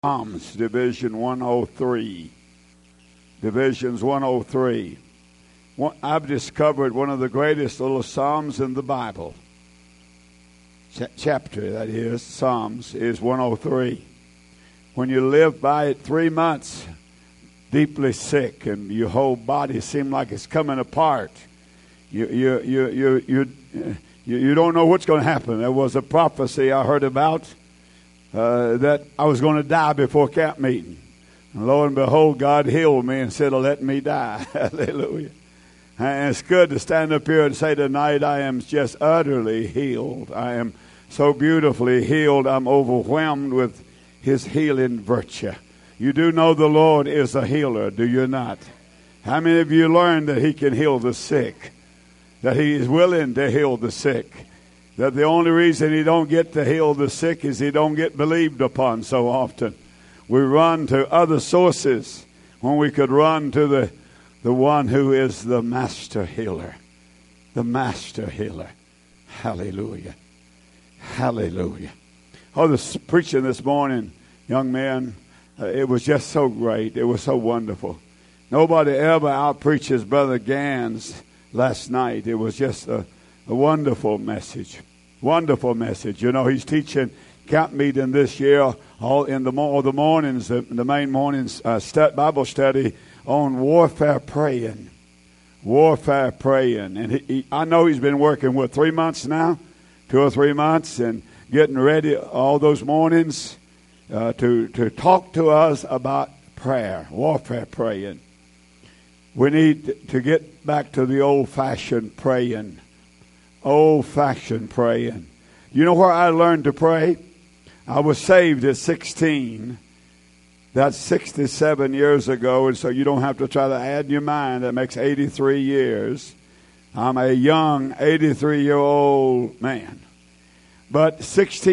Psalms, Division 103. Divisions 103. I've discovered one of the greatest little psalms in the Bible. Chapter, that is, Psalms, is 103. When you live by it 3 months, deeply sick, and your whole body seems like it's coming apart, you don't know what's going to happen. There was a prophecy I heard about that I was going to die before camp meeting. And lo and behold, God healed me instead of letting me die. Hallelujah. And it's good to stand up here and say tonight, I am just utterly healed. I am so beautifully healed. I'm overwhelmed with his healing virtue. You do know the Lord is a healer, do you not? How many of you learned that he can heal the sick? That he is willing to heal the sick? That the only reason he don't get to heal the sick is he don't get believed upon so often. We run to other sources when we could run to the one who is the master healer. The master healer. Hallelujah. Hallelujah. Oh, the preaching this morning, young man, it was just so great. It was so wonderful. Nobody ever out-preaches Brother Gans last night. It was just a wonderful message. Wonderful message. You know, he's teaching camp meeting this year all in the mornings, the main mornings Bible study on warfare praying. Warfare praying. And I know he's been working, 3 months now? 2 or 3 months, and getting ready all those mornings to talk to us about prayer, warfare praying. We need to get back to the old-fashioned praying. Old-fashioned praying. You know where I learned to pray? I was saved at 16. That's 67 years ago, and so you don't have to try to add in your mind. That makes 83 years. I'm a young 83-year-old man. But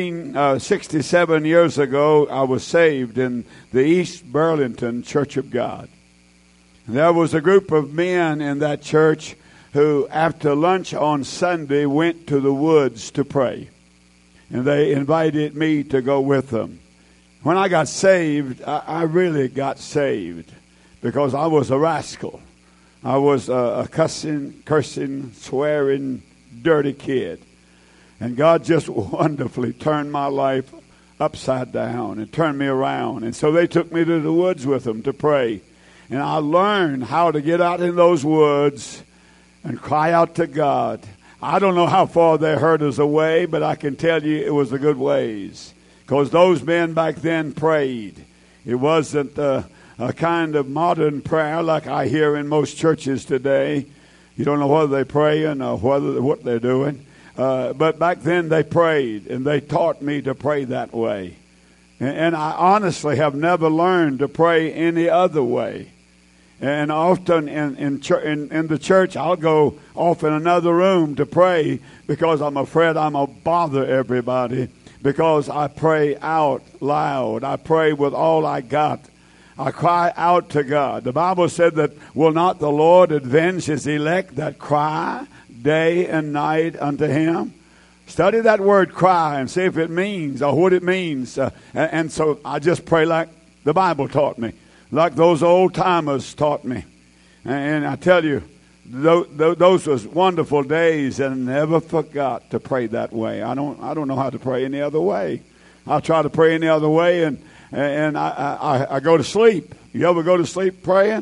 67 years ago, I was saved in the East Burlington Church of God. There was a group of men in that church who, after lunch on Sunday, went to the woods to pray. And they invited me to go with them. When I got saved, I really got saved because I was a rascal. I was a cursing, swearing, dirty kid. And God just wonderfully turned my life upside down and turned me around. And so they took me to the woods with them to pray. And I learned how to get out in those woods and cry out to God. I don't know how far they heard us away, but I can tell you it was a good ways. Because those men back then prayed. It wasn't a kind of modern prayer like I hear in most churches today. You don't know whether they're praying or what they're doing. But back then they prayed, and they taught me to pray that way. And I honestly have never learned to pray any other way. And often in the church, I'll go off in another room to pray because I'm afraid I'm going to bother everybody, because I pray out loud. I pray with all I got. I cry out to God. The Bible said that will not the Lord avenge his elect that cry day and night unto him? Study that word cry and see if it means or what it means. And so I just pray like the Bible taught me, like those old timers taught me. And I tell you, those was wonderful days, and I never forgot to pray that way. I don't know how to pray any other way. I try to pray any other way, and I go to sleep. You ever go to sleep praying?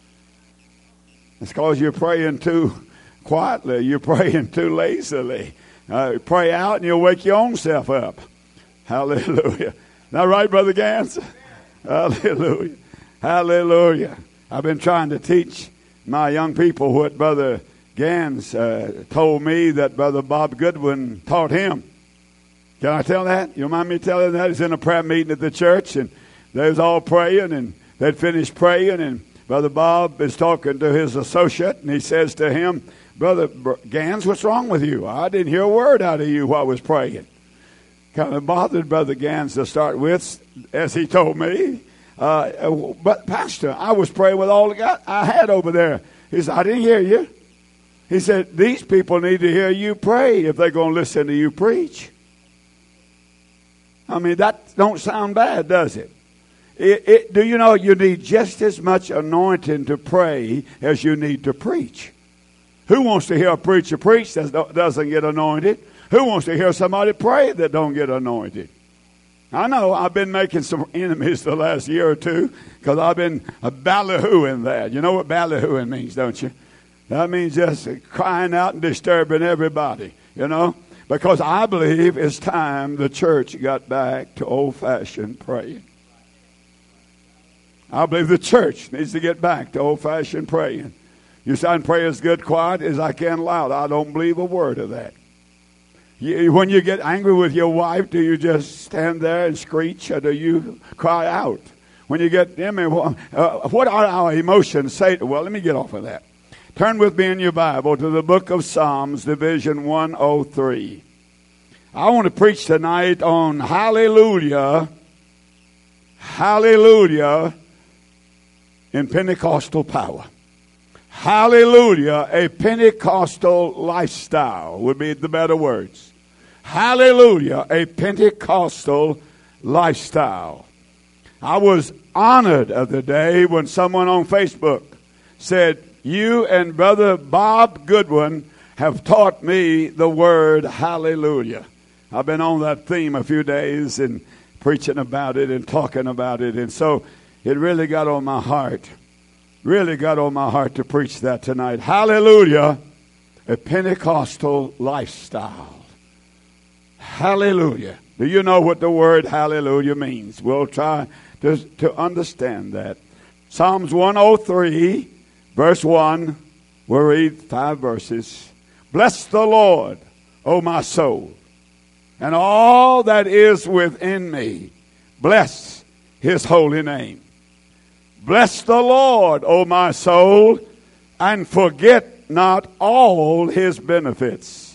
It's because you're praying too quietly. You're praying too lazily. Pray out, and you'll wake your own self up. Hallelujah. Is that right, Brother Gans? Hallelujah. Hallelujah. I've been trying to teach my young people what Brother Gans told me that Brother Bob Goodwin taught him. Can I tell that? You mind me telling that? He's in a prayer meeting at the church, and they was all praying, and they'd finished praying, and Brother Bob is talking to his associate, and he says to him, Brother Gans, what's wrong with you? I didn't hear a word out of you while I was praying. Kind of bothered Brother Gans to start with, as he told me. But Pastor, I was praying with all I had over there. He said, I didn't hear you. He said, these people need to hear you pray if they're going to listen to you preach. I mean, that don't sound bad, does it? Do you know you need just as much anointing to pray as you need to preach? Who wants to hear a preacher preach that doesn't get anointed? Who wants to hear somebody pray that don't get anointed? I know I've been making some enemies the last year or two because I've been ballyhooing that. You know what ballyhooing means, don't you? That means just crying out and disturbing everybody, you know. Because I believe it's time the church got back to old-fashioned praying. I believe the church needs to get back to old-fashioned praying. You say, pray as good quiet as I can loud. I don't believe a word of that. When you get angry with your wife, do you just stand there and screech, or do you cry out? When you get, what are our emotions say? Well, let me get off of that. Turn with me in your Bible to the book of Psalms, Division 103. I want to preach tonight on hallelujah, hallelujah in Pentecostal power. Hallelujah, a Pentecostal lifestyle would be the better words. Hallelujah, a Pentecostal lifestyle. I was honored the other day when someone on Facebook said, you and Brother Bob Goodwin have taught me the word hallelujah. I've been on that theme a few days and preaching about it and talking about it. And so it really got on my heart. Really got on my heart to preach that tonight. Hallelujah, a Pentecostal lifestyle. Hallelujah. Do you know what the word hallelujah means? We'll try to understand that. Psalms 103. Verse 1, we'll read 5 verses. Bless the Lord, O my soul, and all that is within me. Bless his holy name. Bless the Lord, O my soul, and forget not all his benefits,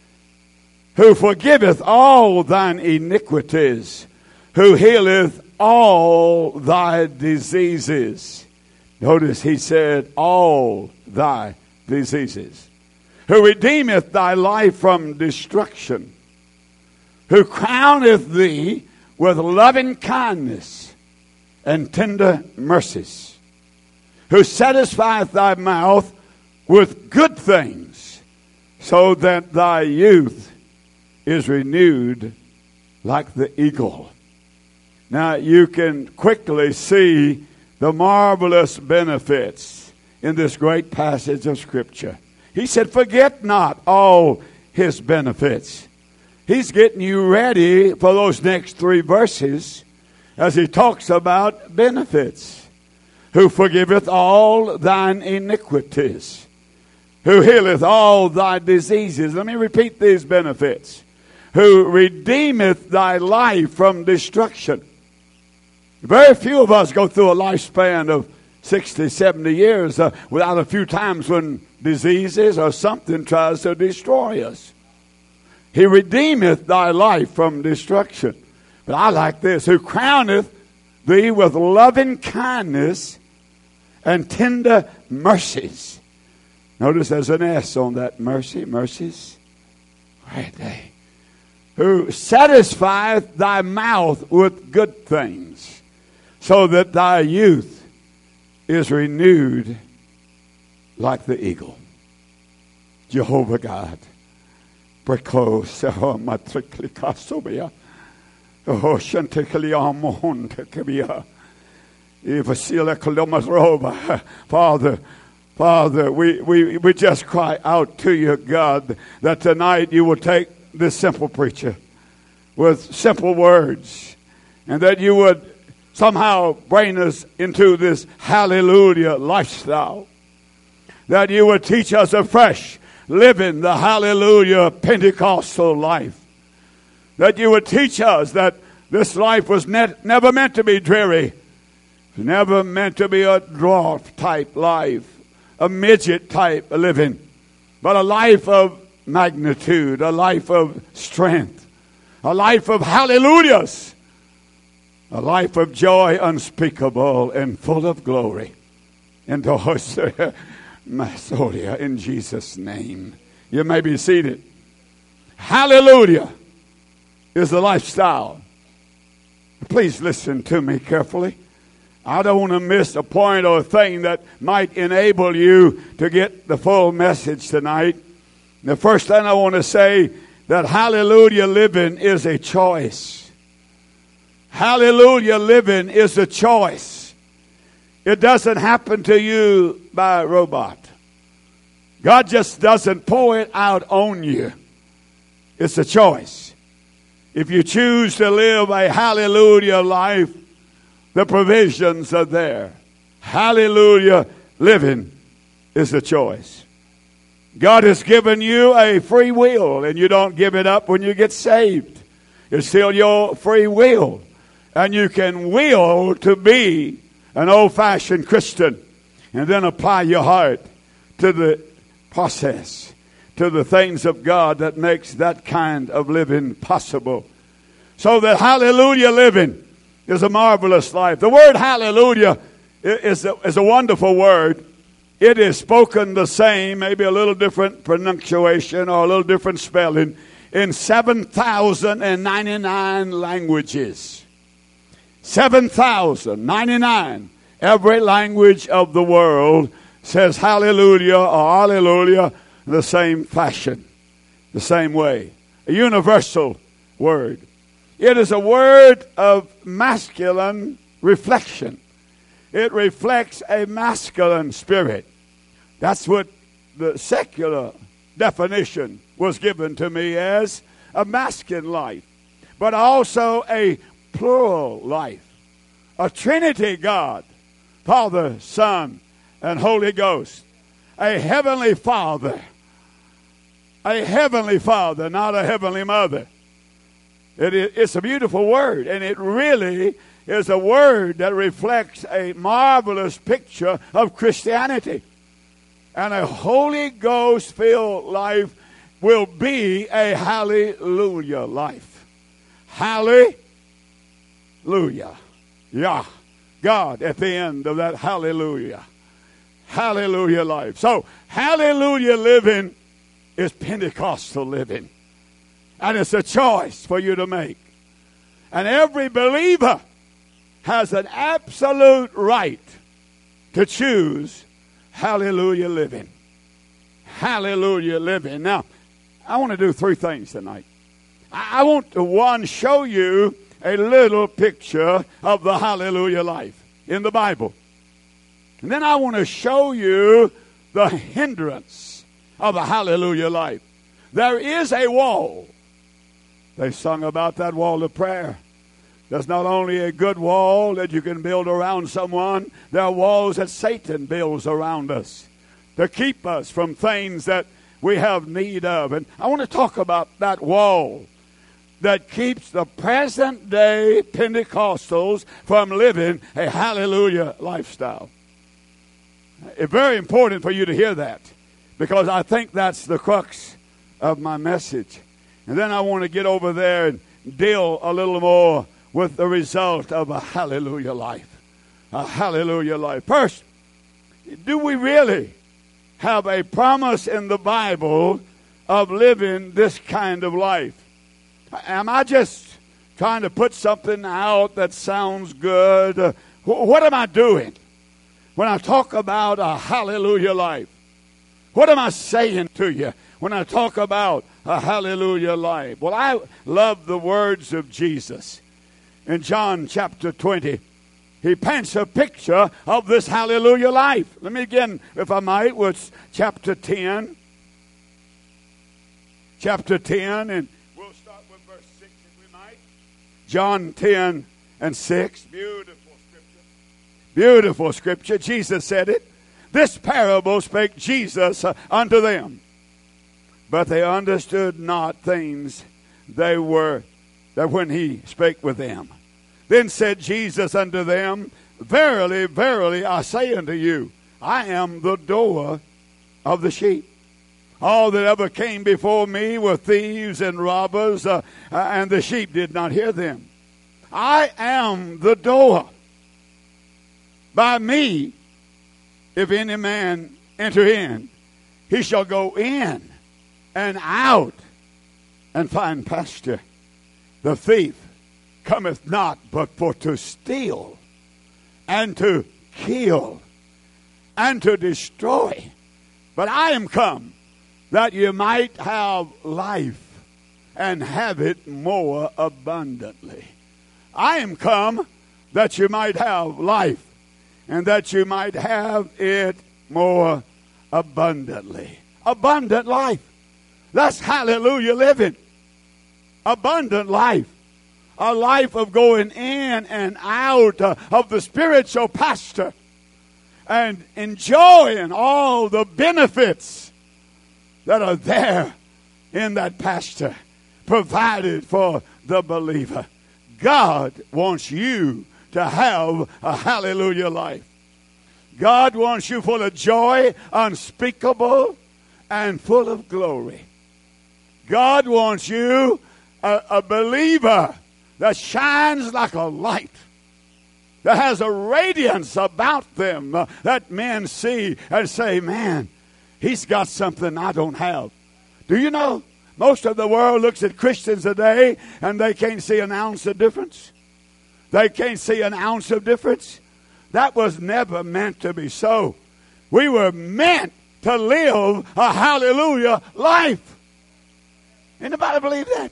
who forgiveth all thine iniquities, who healeth all thy diseases. Notice he said, all thy diseases. Who redeemeth thy life from destruction. Who crowneth thee with loving kindness and tender mercies. Who satisfieth thy mouth with good things, so that thy youth is renewed like the eagle. Now you can quickly see the marvelous benefits in this great passage of Scripture. He said, forget not all his benefits. He's getting you ready for those next 3 verses as he talks about benefits. Who forgiveth all thine iniquities. Who healeth all thy diseases. Let me repeat these benefits. Who redeemeth thy life from destruction. Very few of us go through a lifespan of 60, 70 years without a few times when diseases or something tries to destroy us. He redeemeth thy life from destruction. But I like this. Who crowneth thee with loving kindness and tender mercies. Notice there's an S on that mercy. Mercies. Right there. Who satisfieth thy mouth with good things, so that thy youth is renewed like the eagle. Jehovah God. Breko seho matrikli sobia. Oh shantekli amon tekebia. Evasila kolomaroba. Father, we just cry out to you, God, that tonight you will take this simple preacher with simple words, and that you would somehow bring us into this hallelujah lifestyle. That you would teach us afresh living the hallelujah Pentecostal life. That you would teach us that this life was never meant to be dreary. Never meant to be a dwarf type life, a midget type living, but a life of magnitude, a life of strength, a life of hallelujahs. A life of joy unspeakable and full of glory. In Jesus' name. You may be seated. Hallelujah is the lifestyle. Please listen to me carefully. I don't want to miss a point or a thing that might enable you to get the full message tonight. The first thing I want to say, that hallelujah living is a choice. Hallelujah living is a choice. It doesn't happen to you by a robot. God just doesn't pour it out on you. It's a choice. If you choose to live a hallelujah life, the provisions are there. Hallelujah living is a choice. God has given you a free will, and you don't give it up when you get saved. It's still your free will. And you can will to be an old-fashioned Christian and then apply your heart to the process, to the things of God that makes that kind of living possible. So that hallelujah living is a marvelous life. The word hallelujah is a wonderful word. It is spoken the same, maybe a little different pronunciation or a little different spelling, in 7,099 languages. 7,099. Every language of the world says hallelujah or hallelujah in the same fashion, the same way. A universal word. It is a word of masculine reflection. It reflects a masculine spirit. That's what the secular definition was given to me as, a masculine life, but also a plural life. A Trinity God, Father, Son, and Holy Ghost. A heavenly Father. A heavenly Father, not a heavenly mother. It's a beautiful word, and it really is a word that reflects a marvelous picture of Christianity. And a Holy Ghost-filled life will be a hallelujah life. Hallelujah. Yeah. God at the end of that hallelujah. Hallelujah life. So, hallelujah living is Pentecostal living. And it's a choice for you to make. And every believer has an absolute right to choose hallelujah living. Hallelujah living. Now, I want to do three things tonight. I want to, one, show you a little picture of the hallelujah life in the Bible. And then I want to show you the hindrance of the hallelujah life. There is a wall. They sung about that wall of prayer. There's not only a good wall that you can build around someone, there are walls that Satan builds around us to keep us from things that we have need of. And I want to talk about that wall that keeps the present day Pentecostals from living a hallelujah lifestyle. It's very important for you to hear that, because I think that's the crux of my message. And then I want to get over there and deal a little more with the result of a hallelujah life. A hallelujah life. First, do we really have a promise in the Bible of living this kind of life? Am I just trying to put something out that sounds good? What am I doing when I talk about a hallelujah life? What am I saying to you when I talk about a hallelujah life? Well, I love the words of Jesus. In John chapter 20, he paints a picture of this hallelujah life. Let me begin, if I might, with chapter 10. Chapter 10, and we'll start with verse 6 if we might. John 10 and 6. Beautiful scripture. Beautiful scripture. Jesus said it. This parable spake Jesus unto them. But they understood not things that when he spake with them. Then said Jesus unto them, Verily, verily, I say unto you, I am the door of the sheep. All that ever came before me were thieves and robbers, and the sheep did not hear them. I am the door. By me, if any man enter in, he shall go in and out and find pasture. The thief cometh not but for to steal and to kill and to destroy. But I am come that you might have life and have it more abundantly. I am come that you might have life and that you might have it more abundantly. Abundant life. That's hallelujah living. Abundant life. A life of going in and out of the spiritual pasture and enjoying all the benefits that are there in that pasture provided for the believer. God wants you to have a hallelujah life. God wants you full of joy, unspeakable, and full of glory. God wants you a believer that shines like a light, that has a radiance about them that men see and say, man, he's got something I don't have. Do you know, most of the world looks at Christians today and they can't see an ounce of difference. They can't see an ounce of difference. That was never meant to be so. We were meant to live a hallelujah life. Anybody believe that?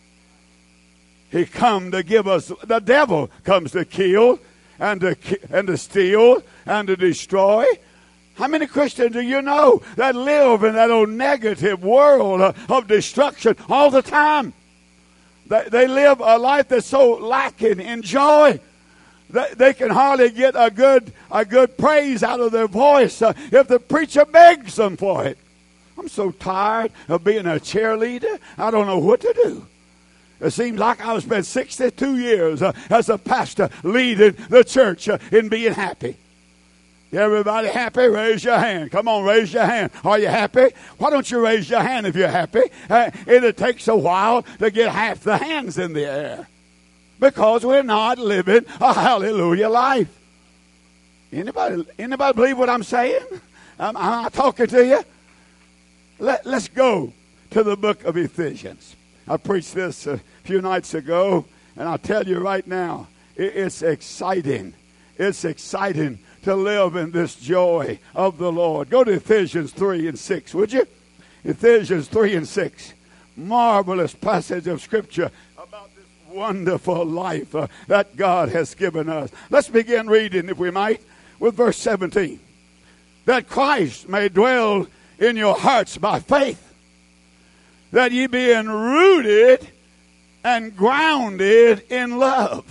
He come to give us, the devil comes to kill and to steal and to destroy. How many Christians do you know that live in that old negative world of destruction all the time? They live a life that's so lacking in joy. They can hardly get a good praise out of their voice if the preacher begs them for it. I'm so tired of being a cheerleader. I don't know what to do. It seems like I've spent 62 years as a pastor leading the church in being happy. Everybody happy? Raise your hand. Come on, raise your hand. Are you happy? Why don't you raise your hand if you're happy? It takes a while to get half the hands in the air because we're not living a hallelujah life. Anybody believe what I'm saying? Am I talking to you? Let's go to the book of Ephesians. I preached this a few nights ago, and I'll tell you right now, it's exciting. It's exciting to live in this joy of the Lord. Go to Ephesians 3 and 6, would you? Ephesians 3 and 6. Marvelous passage of Scripture about this wonderful life that God has given us. Let's begin reading, if we might, with verse 17. That Christ may dwell in your hearts by faith, that ye being rooted and grounded in love.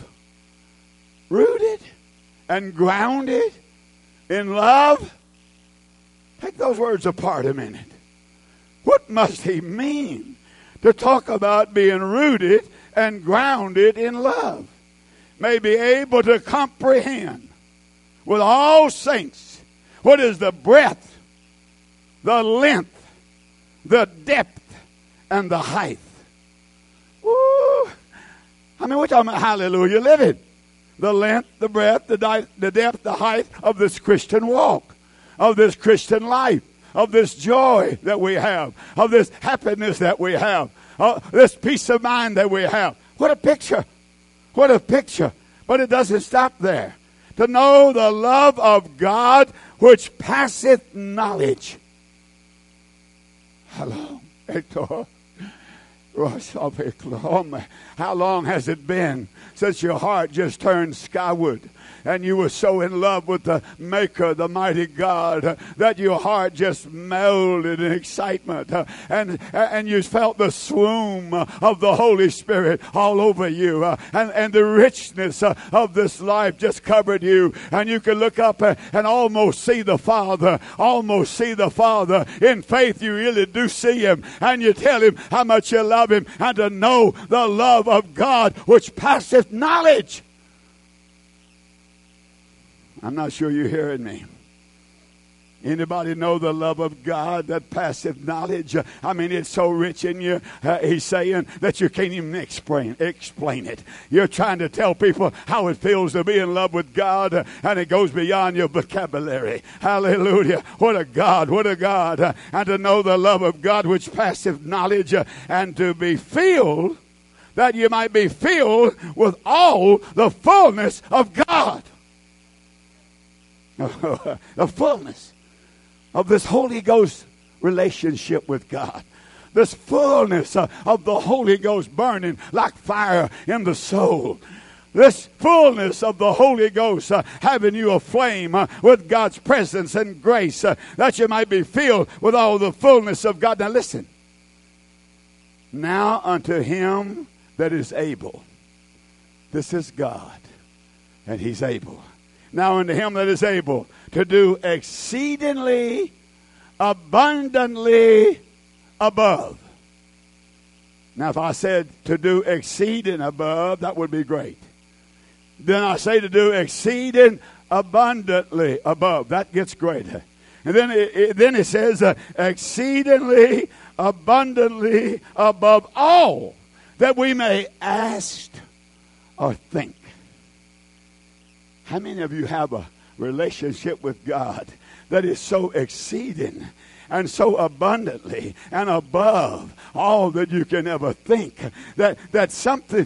Rooted and grounded in love. Take those words apart a minute. What must he mean to talk about being rooted and grounded in love? May be able to comprehend with all saints what is the breadth, the length, the depth, and the height. Woo! I mean, we're talking about hallelujah living. The length, the breadth, the depth, the height of this Christian walk, of this Christian life, of this joy that we have, of this happiness that we have, this peace of mind that we have. What a picture. What a picture. But it doesn't stop there. To know the love of God which passeth knowledge. Hello, Hector. How long has it been since your heart just turned skyward and you were so in love with the Maker, the mighty God, that your heart just melded in excitement and you felt the swoon of the Holy Spirit all over you and the richness of this life just covered you, and you could look up and almost see the Father, in faith. You really do see him, and you tell him how much you love him, and to know the love of God which passeth knowledge. I'm not sure you're hearing me. Anybody know the love of God that passeth knowledge? I mean, it's so rich in you, he's saying, that you can't even explain it. You're trying to tell people how it feels to be in love with God, and it goes beyond your vocabulary. Hallelujah. What a God, what a God. And to know the love of God which passeth knowledge, and to be filled, that you might be filled with all the fullness of God. The fullness of this Holy Ghost relationship with God. This fullness of the Holy Ghost burning like fire in the soul. This fullness of the Holy Ghost having you aflame with God's presence and grace that you might be filled with all the fullness of God. Now listen. Now unto him that is able. This is God, and he's able. Now unto him that is able to do exceedingly abundantly above. Now if I said to do exceeding above, that would be great. Then I say to do exceeding abundantly above. That gets greater. And then it says exceedingly abundantly above all that we may ask or think. How many of you have a relationship with God that is so exceeding and so abundantly and above all that you can ever think, that something,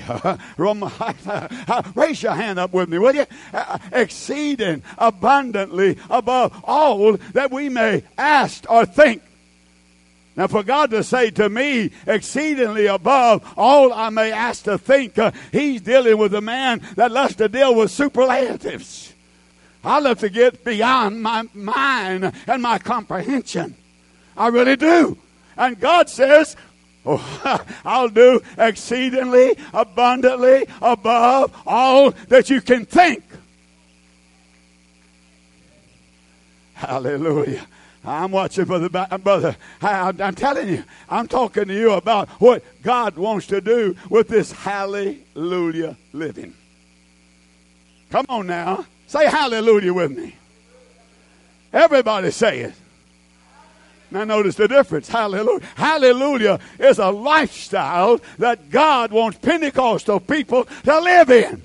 raise your hand up with me, will you? Exceeding abundantly above all that we may ask or think. Now, for God to say to me, exceedingly above all I may ask to think, he's dealing with a man that loves to deal with superlatives. I love to get beyond my mind and my comprehension. I really do. And God says, I'll do exceedingly abundantly above all that you can think. Hallelujah. I'm watching for the brother. I'm telling you, I'm talking to you about what God wants to do with this hallelujah living. Come on now. Say hallelujah with me. Everybody say it. Now notice the difference. Hallelujah. Hallelujah is a lifestyle that God wants Pentecostal people to live in.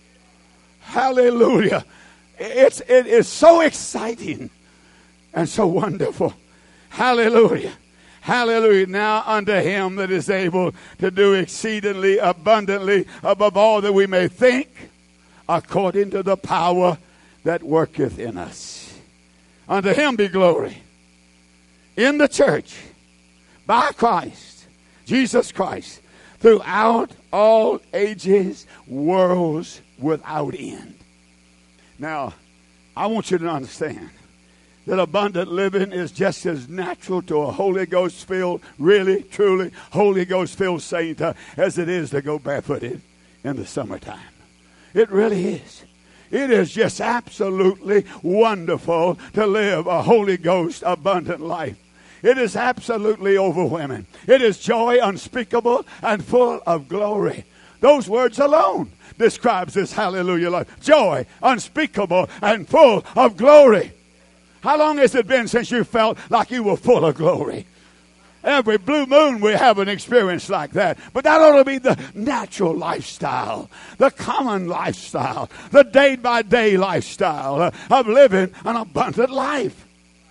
Hallelujah. It is so exciting and so wonderful. Hallelujah. Hallelujah. Now unto him that is able to do exceedingly abundantly above all that we may think, according to the power that worketh in us. Unto him be glory in the church by Christ, Jesus Christ, throughout all ages, worlds without end. Now, I want you to understand that abundant living is just as natural to a Holy Ghost-filled, really, truly Holy Ghost-filled saint as it is to go barefooted in the summertime. It really is. It is just absolutely wonderful to live a Holy Ghost abundant life. It is absolutely overwhelming. It is joy unspeakable and full of glory. Those words alone describes this hallelujah life. Joy unspeakable and full of glory. How long has it been since you felt like you were full of glory? Every blue moon we have an experience like that. But that ought to be the natural lifestyle, the common lifestyle, the day-by-day lifestyle of living an abundant life.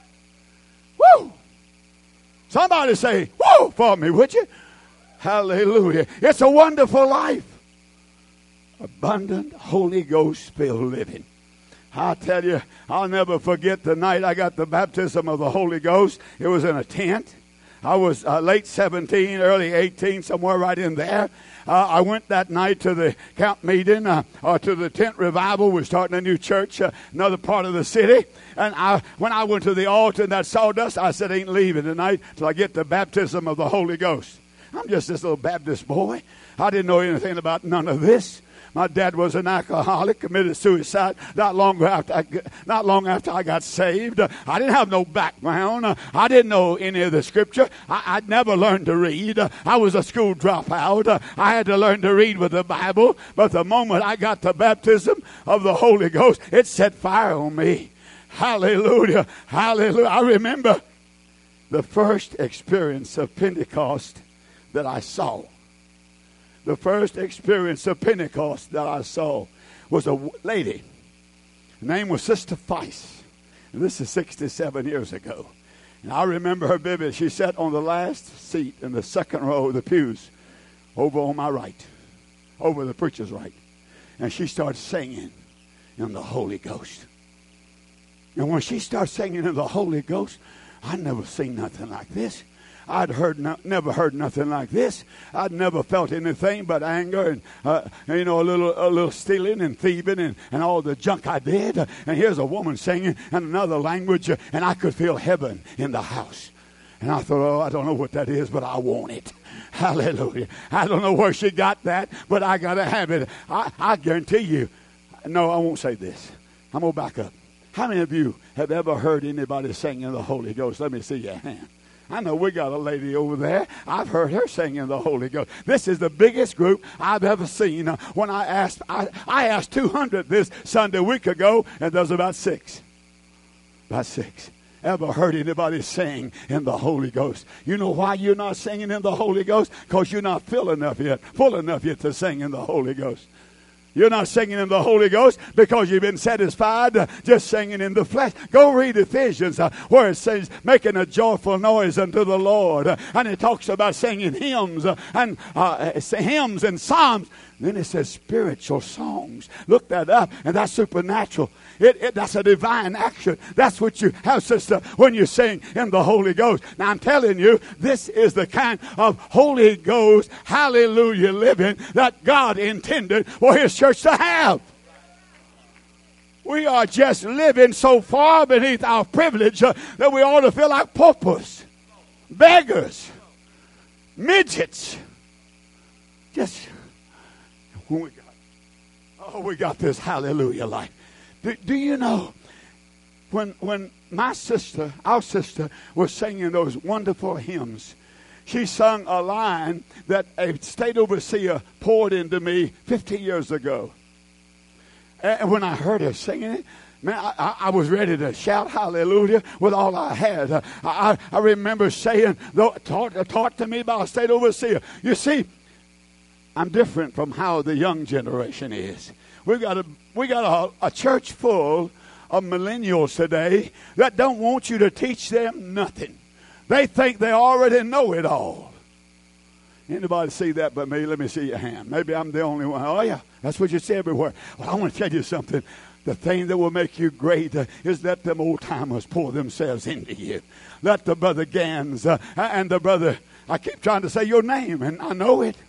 Woo! Somebody say, woo, for me, would you? Hallelujah. It's a wonderful life. Abundant, Holy Ghost-filled living. I'll tell you, I'll never forget the night I got the baptism of the Holy Ghost. It was in a tent. I was late 17, early 18, somewhere right in there. I went that night to the camp meeting, or to the tent revival. We're starting a new church, another part of the city. And when I went to the altar in that sawdust, I said, ain't leaving tonight till I get the baptism of the Holy Ghost. I'm just this little Baptist boy. I didn't know anything about none of this. My dad was an alcoholic, committed suicide not long after I got saved. I didn't have no background. I didn't know any of the scripture. I'd never learned to read. I was a school dropout. I had to learn to read with the Bible. But the moment I got the baptism of the Holy Ghost, it set fire on me. Hallelujah. Hallelujah. I remember the first experience of Pentecost that I saw. The first experience of Pentecost that I saw was a lady. Her name was Sister Feist. And this is 67 years ago. And I remember her vivid. She sat on the last seat in the second row of the pews over on my right, over the preacher's right. And she started singing in the Holy Ghost. And when she starts singing in the Holy Ghost, I never seen nothing like this. I'd never heard nothing like this. I'd never felt anything but anger and a little stealing and thieving and all the junk I did. And here's a woman singing in another language, and I could feel heaven in the house. And I thought, I don't know what that is, but I want it. Hallelujah. I don't know where she got that, but I got to have it. I guarantee you. No, I won't say this. I'm going to back up. How many of you have ever heard anybody sing in the Holy Ghost? Let me see your hand. I know we got a lady over there. I've heard her sing in the Holy Ghost. This is the biggest group I've ever seen. When I asked 200 this Sunday a week ago, and there's about six. About six. Ever heard anybody sing in the Holy Ghost? You know why you're not singing in the Holy Ghost? Because you're not full enough yet to sing in the Holy Ghost. You're not singing in the Holy Ghost because you've been satisfied just singing in the flesh. Go read Ephesians where it says making a joyful noise unto the Lord. And it talks about singing hymns and psalms. Then it says spiritual songs. Look that up, and that's supernatural. That's a divine action. That's what you have, sister, when you sing in the Holy Ghost. Now, I'm telling you, this is the kind of Holy Ghost, hallelujah, living that God intended for His church to have. We are just living so far beneath our privilege that we ought to feel like paupers, beggars, midgets. Just when we got this hallelujah life. Do you know when my sister, our sister, was singing those wonderful hymns, she sung a line that a state overseer poured into me 50 years ago. And when I heard her singing it, man, I was ready to shout hallelujah with all I had. I remember saying, taught to me by a state overseer. You see, I'm different from how the young generation is. We got a church full of millennials today that don't want you to teach them nothing. They think they already know it all. Anybody see that but me? Let me see your hand. Maybe I'm the only one. Oh, yeah, that's what you see everywhere. Well, I want to tell you something. The thing that will make you great is let them old timers pour themselves into you. Let the brother Gans and the brother, I keep trying to say your name, and I know it.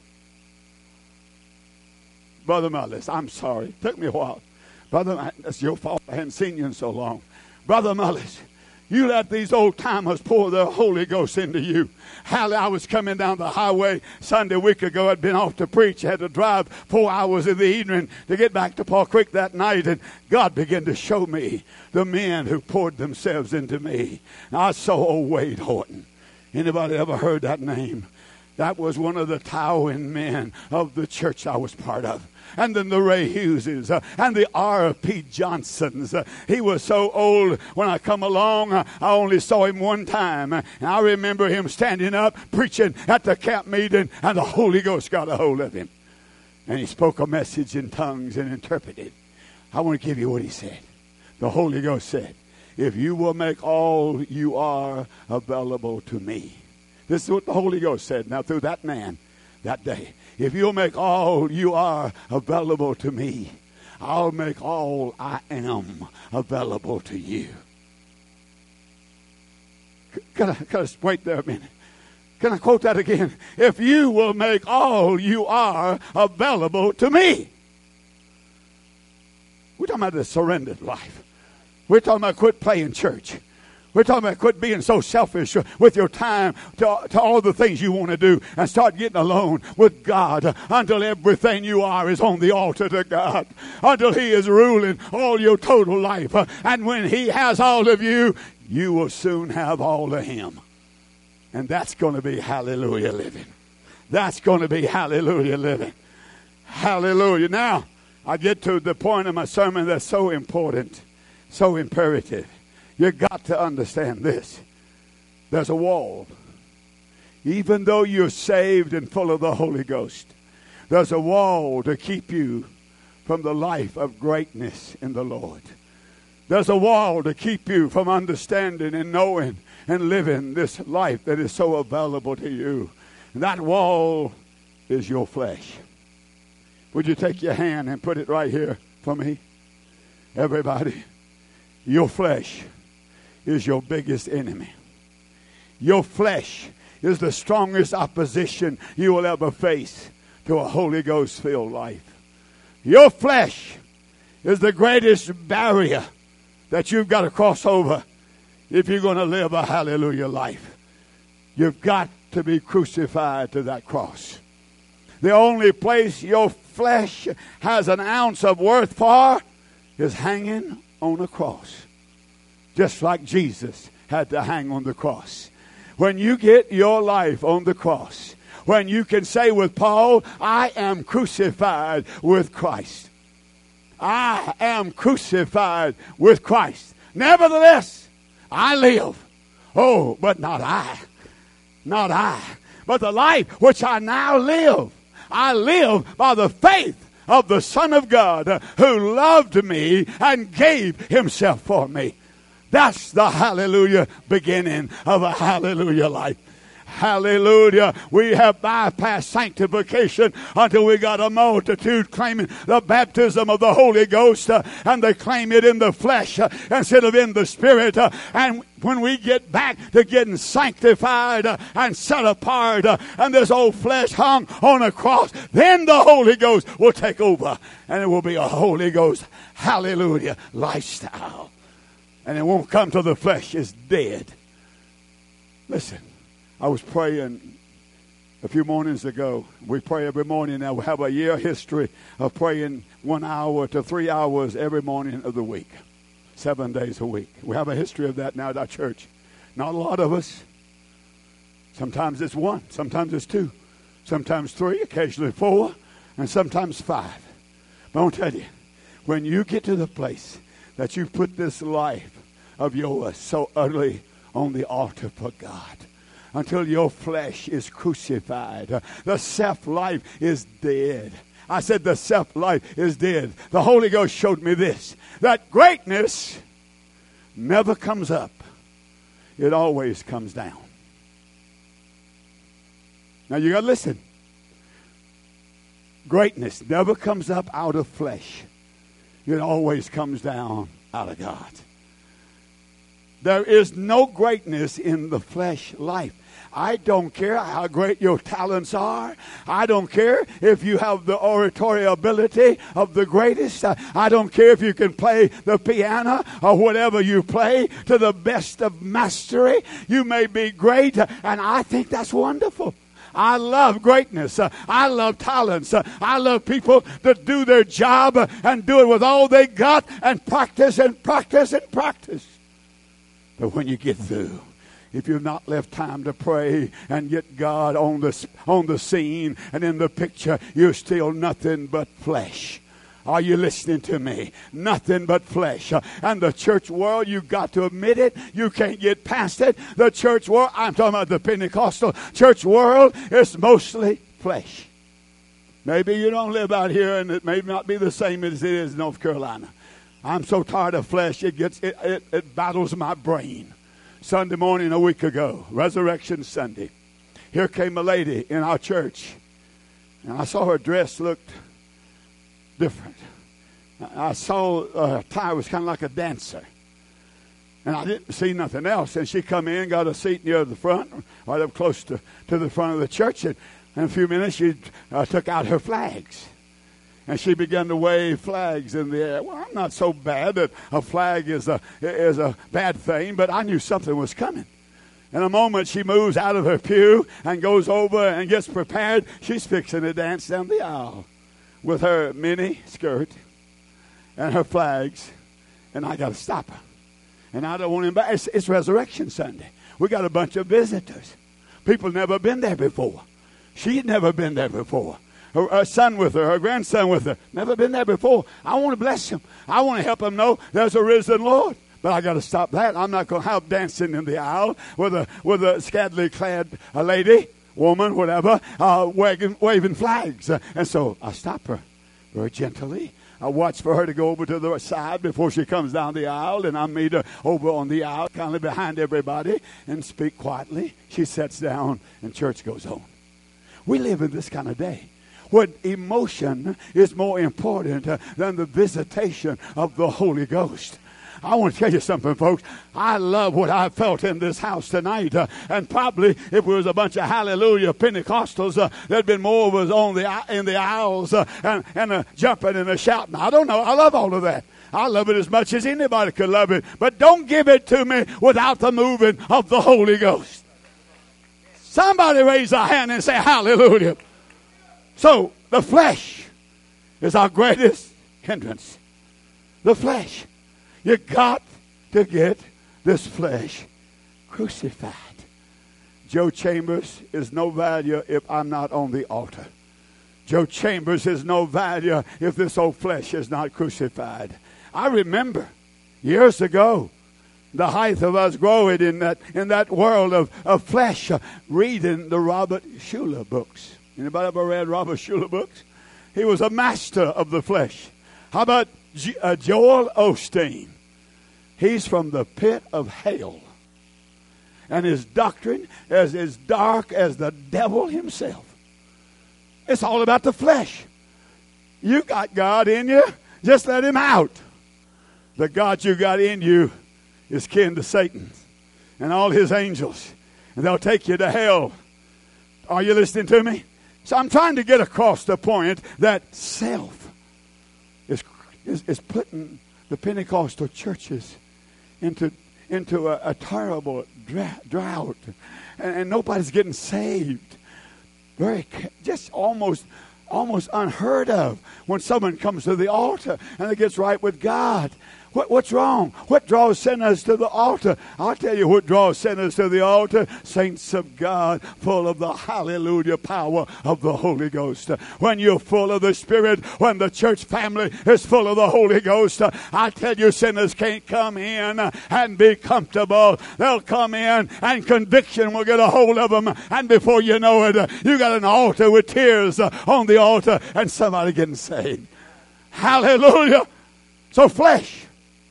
Brother Mullis, I'm sorry. It took me a while. Brother, that's your fault. I hadn't seen you in so long. Brother Mullis, you let these old timers pour the Holy Ghost into you. I was coming down the highway Sunday a week ago. I'd been off to preach. I had to drive 4 hours in the evening to get back to Paul Creek that night. And God began to show me the men who poured themselves into me. Now, I saw old Wade Horton. Anybody ever heard that name? That was one of the towering men of the church I was part of. And then the Ray Hugheses and the R.P. Johnsons. He was so old when I come along, I only saw him one time. And I remember him standing up, preaching at the camp meeting, and the Holy Ghost got a hold of him. And he spoke a message in tongues and interpreted. I want to give you what he said. The Holy Ghost said, if you will make all you are available to me. This is what the Holy Ghost said. Now, through that man, that day, if you'll make all you are available to me, I'll make all I am available to you. Can I wait there a minute? Can I quote that again? If you will make all you are available to me. We're talking about the surrendered life. We're talking about quit playing church. We're talking about quit being so selfish with your time to all the things you want to do and start getting alone with God until everything you are is on the altar to God, until He is ruling all your total life. And when He has all of you, you will soon have all of Him. And that's going to be hallelujah living. That's going to be hallelujah living. Hallelujah. Now, I get to the point of my sermon that's so important, so imperative. You got to understand this. There's a wall. Even though you're saved and full of the Holy Ghost, there's a wall to keep you from the life of greatness in the Lord. There's a wall to keep you from understanding and knowing and living this life that is so available to you. And that wall is your flesh. Would you take your hand and put it right here for me? Everybody. Your flesh is your biggest enemy. Your flesh is the strongest opposition you will ever face to a Holy Ghost-filled life. Your flesh is the greatest barrier that you've got to cross over if you're going to live a hallelujah life. You've got to be crucified to that cross. The only place your flesh has an ounce of worth for is hanging on a cross. Just like Jesus had to hang on the cross. When you get your life on the cross, when you can say with Paul, I am crucified with Christ. I am crucified with Christ. Nevertheless, I live. Oh, but not I. Not I. But the life which I now live, I live by the faith of the Son of God who loved me and gave himself for me. That's the hallelujah beginning of a hallelujah life. Hallelujah. We have bypassed sanctification until we got a multitude claiming the baptism of the Holy Ghost, and they claim it in the flesh instead of in the spirit. And when we get back to getting sanctified and set apart, and this old flesh hung on a cross, then the Holy Ghost will take over, and it will be a Holy Ghost hallelujah lifestyle. And it won't come till the flesh is dead. Listen, I was praying a few mornings ago. We pray every morning now. We have a year history of praying 1 hour to 3 hours every morning of the week, 7 days a week. We have a history of that now at our church. Not a lot of us. Sometimes it's 1, sometimes it's 2, sometimes 3, occasionally 4, and sometimes 5. But I'll tell you, when you get to the place that you put this life of yours so utterly on the altar for God, until your flesh is crucified, the self-life is dead. I said the self-life is dead. The Holy Ghost showed me this, that greatness never comes up. It always comes down. Now you got to listen. Greatness never comes up out of flesh. It always comes down out of God. There is no greatness in the flesh life. I don't care how great your talents are. I don't care if you have the oratory ability of the greatest. I don't care if you can play the piano or whatever you play to the best of mastery. You may be great, and I think that's wonderful. I love greatness. I love talents. I love people that do their job and do it with all they got and practice and practice and practice. But when you get through, if you've not left time to pray and get God on the scene and in the picture, you're still nothing but flesh. Are you listening to me? Nothing but flesh. And the church world, you've got to admit it. You can't get past it. The church world, I'm talking about the Pentecostal church world, is mostly flesh. Maybe you don't live out here and it may not be the same as it is in North Carolina. I'm so tired of flesh, it battles my brain. Sunday morning a week ago, Resurrection Sunday, here came a lady in our church, and I saw her dress looked different. I saw her tie was kind of like a dancer, and I didn't see nothing else. And she come in, got a seat near the front, right up close to the front of the church, and in a few minutes she took out her flags. And she began to wave flags in the air. Well, I'm not so bad that a flag is a bad thing, but I knew something was coming. In a moment, she moves out of her pew and goes over and gets prepared. She's fixing to dance down the aisle with her mini skirt and her flags, and I got to stop her. And I don't want to embarrass. It's Resurrection Sunday. We got a bunch of visitors. People never been there before. She'd never been there before. Her son with her grandson with her. Never been there before. I want to bless him. I want to help him know there's a risen Lord. But I got to stop that. I'm not going to have dancing in the aisle with a scantily clad lady, woman, whatever, waving flags. And so I stop her very gently. I watch for her to go over to the side before she comes down the aisle, and I meet her over on the aisle, kind of behind everybody, and speak quietly. She sits down, and church goes on. We live in this kind of day. When emotion is more important than the visitation of the Holy Ghost. I want to tell you something, folks. I love what I felt in this house tonight. And probably if it was a bunch of hallelujah Pentecostals, there'd been more of us in the aisles and jumping and shouting. I don't know. I love all of that. I love it as much as anybody could love it. But don't give it to me without the moving of the Holy Ghost. Somebody raise a hand and say hallelujah. So the flesh is our greatest hindrance. The flesh. You got to get this flesh crucified. Joe Chambers is no value if I'm not on the altar. Joe Chambers is no value if this old flesh is not crucified. I remember years ago the height of us growing in that world of flesh, reading the Robert Schuller books. Anybody ever read Robert Schuller books? He was a master of the flesh. How about Joel Osteen? He's from the pit of hell. And his doctrine is as dark as the devil himself. It's all about the flesh. You got God in you, just let him out. The God you got in you is kin to Satan and all his angels. And they'll take you to hell. Are you listening to me? So I'm trying to get across the point that self is putting the Pentecostal churches into a terrible drought. And nobody's getting saved. Just almost unheard of when someone comes to the altar and they gets right with God. What's wrong? What draws sinners to the altar? I'll tell you what draws sinners to the altar. Saints of God, full of the hallelujah power of the Holy Ghost. When you're full of the Spirit, when the church family is full of the Holy Ghost, I tell you sinners can't come in and be comfortable. They'll come in and conviction will get a hold of them. And before you know it, you got an altar with tears on the altar and somebody getting saved. Hallelujah. So flesh.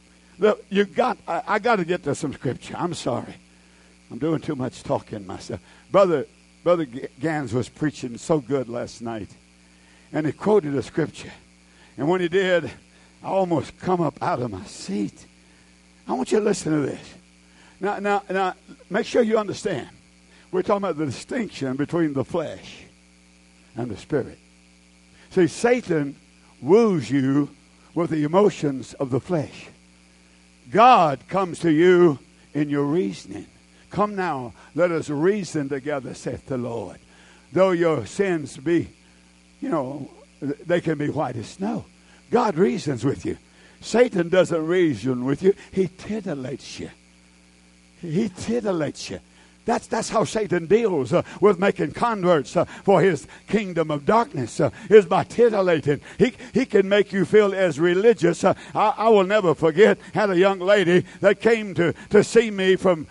I got to get to some scripture. I'm sorry. I'm doing too much talking myself. Brother Gans was preaching so good last night. And he quoted a scripture. And when he did, I almost come up out of my seat. I want you to listen to this. Now, make sure you understand. We're talking about the distinction between the flesh and the spirit. See, Satan woos you with the emotions of the flesh. God comes to you in your reasoning. Come now, let us reason together, saith the Lord. Though your sins be, they can be white as snow. God reasons with you. Satan doesn't reason with you. He titillates you. He titillates you. That's how Satan deals with making converts for his kingdom of darkness, is by titillating. He can make you feel as religious. I will never forget, had a young lady that came to see me from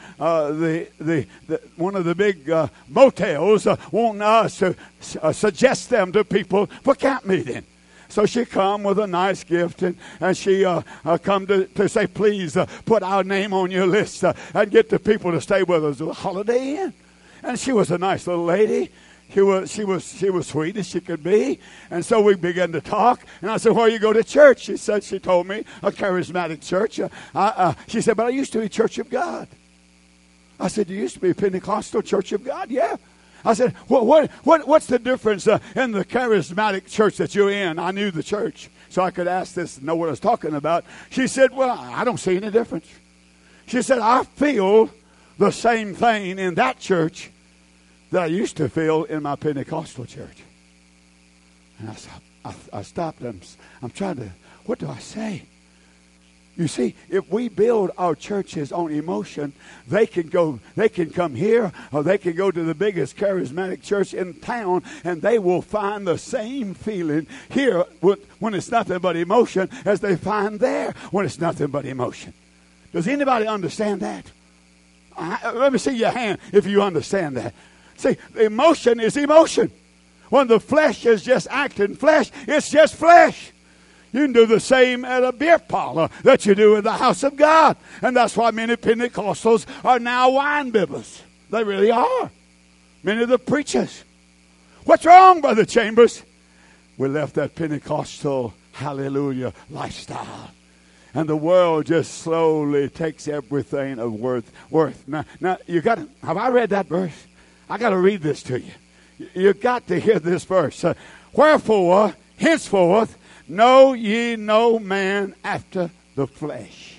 one of the big motels, wanting us to suggest them to people for camp meeting. So she come with a nice gift, and she come to say, please put our name on your list and get the people to stay with us at the Holiday Inn. And she was a nice little lady. She was sweet as she could be. And so we began to talk. And I said, where you go to church? She told me, a charismatic church. She said, but I used to be Church of God. I said, you used to be Pentecostal Church of God? Yeah. I said, what's the difference in the charismatic church that you're in? I knew the church, so I could ask this and know what I was talking about. She said, well, I don't see any difference. She said, I feel the same thing in that church that I used to feel in my Pentecostal church. And I stopped. I'm trying to, what do I say? You see, if we build our churches on emotion, they can come here, or they can go to the biggest charismatic church in town, and they will find the same feeling here when it's nothing but emotion as they find there when it's nothing but emotion. Does anybody understand that? Let me see your hand if you understand that. See, emotion is emotion. When the flesh is just acting flesh, it's just flesh. You can do the same at a beer parlor that you do in the house of God. And that's why many Pentecostals are now wine bibbers. They really are. Many of the preachers. What's wrong, Brother Chambers? We left that Pentecostal hallelujah lifestyle. And the world just slowly takes everything of worth. Now you got to, have I read that verse? I got to read this to you. You got to hear this verse. Wherefore, henceforth, know ye no man after the flesh.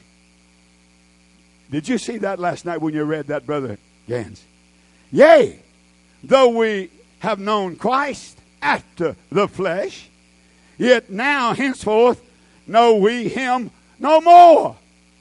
Did you see that last night when you read that, Brother Gans? Yea, though we have known Christ after the flesh, yet now henceforth know we him no more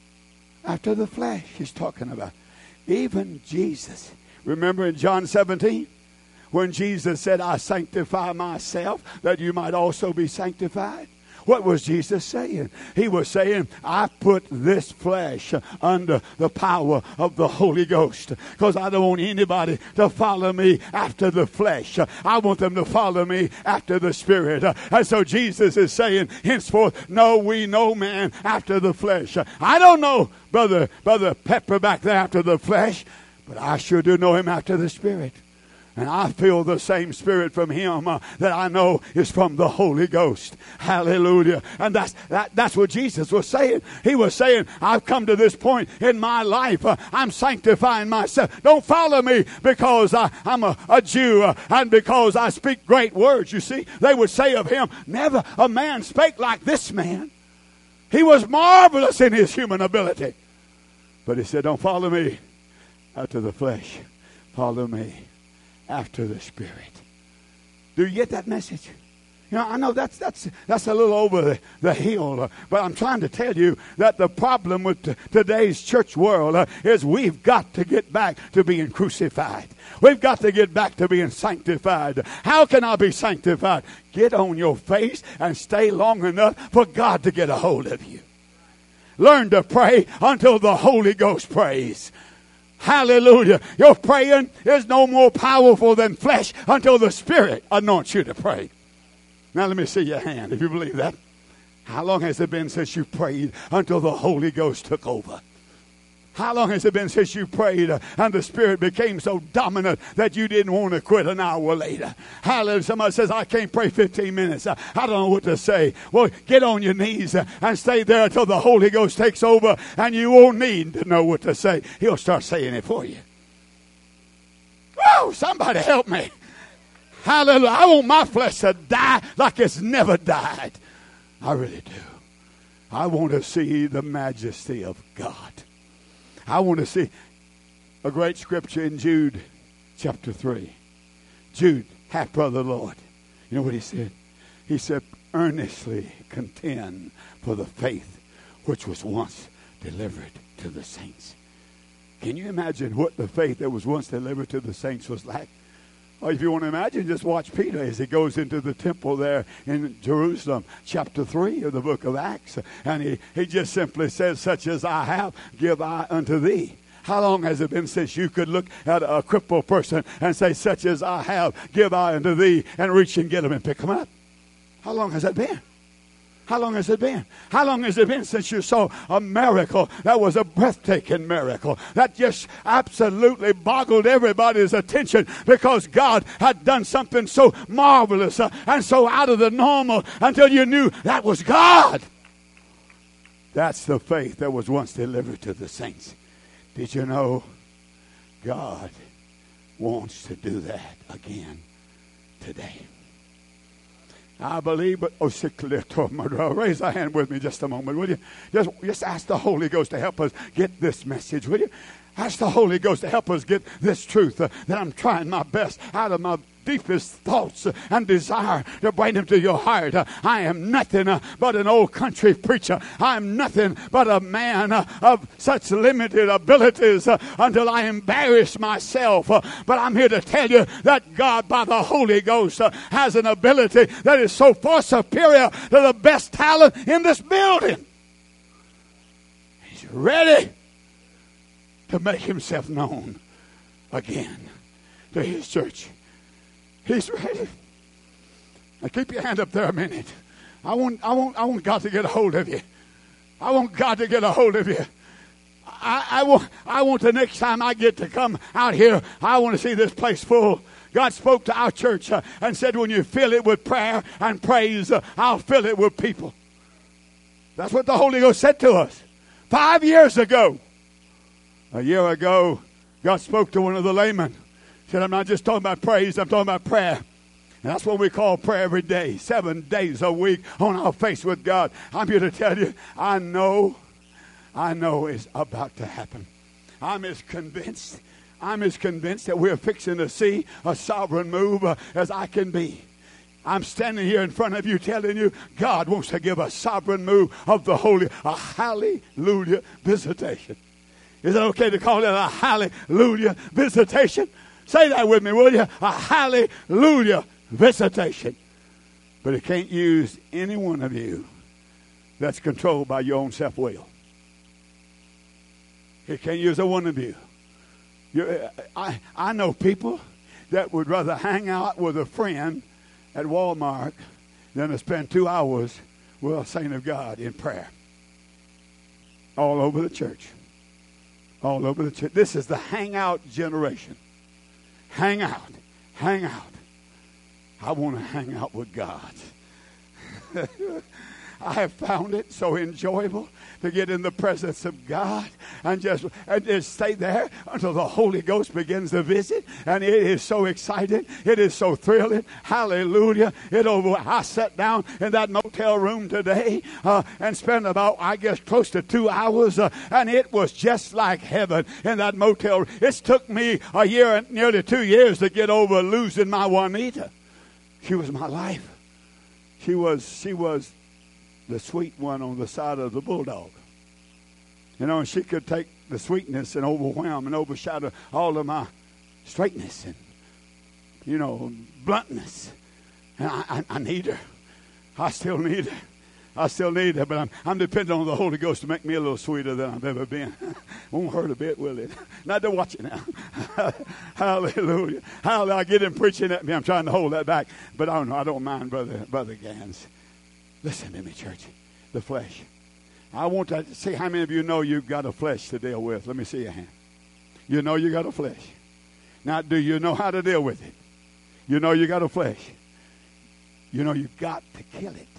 after the flesh. He's talking about even Jesus. Remember in John 17 when Jesus said, I sanctify myself that you might also be sanctified? What was Jesus saying? He was saying, I put this flesh under the power of the Holy Ghost because I don't want anybody to follow me after the flesh. I want them to follow me after the Spirit. And so Jesus is saying, henceforth, know we no man after the flesh. I don't know Brother Pepper back there after the flesh, but I sure do know him after the Spirit. And I feel the same Spirit from him that I know is from the Holy Ghost. Hallelujah. And that's what Jesus was saying. He was saying, I've come to this point in my life. I'm sanctifying myself. Don't follow me because I'm a Jew and because I speak great words. You see, they would say of him, never a man spake like this man. He was marvelous in his human ability. But he said, don't follow me after the flesh. Follow me after the Spirit. Do you get that message? You know, I know that's a little over the hill, but I'm trying to tell you that the problem with today's church world is we've got to get back to being crucified. We've got to get back to being sanctified. How can I be sanctified? Get on your face and stay long enough for God to get a hold of you. Learn to pray until the Holy Ghost prays. Hallelujah. Your praying is no more powerful than flesh until the Spirit anoints you to pray. Now let me see your hand if you believe that. How long has it been since you prayed until the Holy Ghost took over? How long has it been since you prayed and the Spirit became so dominant that you didn't want to quit an hour later? Hallelujah. Somebody says, I can't pray 15 minutes. I don't know what to say. Well, get on your knees and stay there until the Holy Ghost takes over and you won't need to know what to say. He'll start saying it for you. Whoa, somebody help me. Hallelujah. I want my flesh to die like it's never died. I really do. I want to see the majesty of God. I want to see a great scripture in Jude chapter 3. Jude, half brother Lord. You know what he said? He said, earnestly contend for the faith which was once delivered to the saints. Can you imagine what the faith that was once delivered to the saints was like? Or if you want to imagine, just watch Peter as he goes into the temple there in Jerusalem, chapter 3 of the book of Acts. And he just simply says, such as I have, give I unto thee. How long has it been since you could look at a crippled person and say, such as I have, give I unto thee, and reach and get them and pick them up? How long has that been? How long has it been? How long has it been since you saw a miracle that was a breathtaking miracle that just absolutely boggled everybody's attention because God had done something so marvelous and so out of the normal until you knew that was God? That's the faith that was once delivered to the saints. Did you know God wants to do that again today? I believe, but raise a hand with me just a moment, will you? Just ask the Holy Ghost to help us get this message, will you? Ask the Holy Ghost to help us get this truth that I'm trying my best out of my deepest thoughts and desire to bring them to your heart. I am nothing but an old country preacher. I am nothing but a man of such limited abilities until I embarrass myself. But I'm here to tell you that God by the Holy Ghost has an ability that is so far superior to the best talent in this building. He's ready to make himself known again to his church. He's ready. Now keep your hand up there a minute. I want God to get a hold of you. I want God to get a hold of you. I want the next time I get to come out here, I want to see this place full. God spoke to our church and said, when you fill it with prayer and praise, I'll fill it with people. That's what the Holy Ghost said to us 5 years ago. A year ago, God spoke to one of the laymen. He said, I'm not just talking about praise, I'm talking about prayer. And that's what we call prayer every day, 7 days a week on our face with God. I'm here to tell you, I know it's about to happen. I'm as convinced that we're fixing to see a sovereign move as I can be. I'm standing here in front of you telling you God wants to give a sovereign move of the Holy, a hallelujah visitation. Is it okay to call it a hallelujah visitation? Say that with me, will you? A hallelujah visitation. But it can't use any one of you that's controlled by your own self-will. It can't use a one of you. I know people that would rather hang out with a friend at Walmart than to spend 2 hours with a saint of God in prayer. All over the church. All over the church. This is the hangout generation. Hang out. Hang out. I want to hang out with God. I have found it so enjoyable to get in the presence of God and just stay there until the Holy Ghost begins to visit. And it is so exciting. It is so thrilling. Hallelujah. I sat down in that motel room today and spent about, I guess, close to 2 hours. And it was just like heaven in that motel room. It took me a year and nearly 2 years to get over losing my Juanita. She was my life. She was the sweet one on the side of the bulldog. You know, and she could take the sweetness and overwhelm and overshadow all of my straightness and, you know, bluntness. And I need her. I still need her. I still need her, but I'm dependent on the Holy Ghost to make me a little sweeter than I've ever been. Won't hurt a bit, will it? Not to watch it now. Hallelujah. Hallelujah. I get him preaching at me. I'm trying to hold that back. But I don't mind, Brother Gans. Listen to me, church. The flesh. I want to see how many of you know you've got a flesh to deal with. Let me see your hand. You know you got a flesh. Now, do you know how to deal with it? You know you got a flesh. You know you've got to kill it.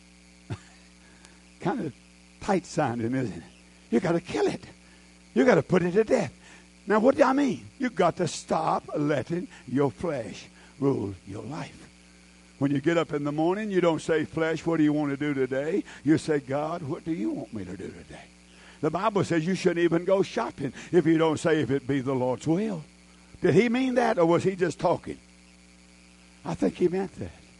Kind of tight sounding, isn't it? You got to kill it. You got to put it to death. Now, what do I mean? You've got to stop letting your flesh rule your life. When you get up in the morning, you don't say, flesh, what do you want to do today? You say, God, what do you want me to do today? The Bible says you shouldn't even go shopping if you don't say, if it be the Lord's will. Did he mean that, or was he just talking? I think he meant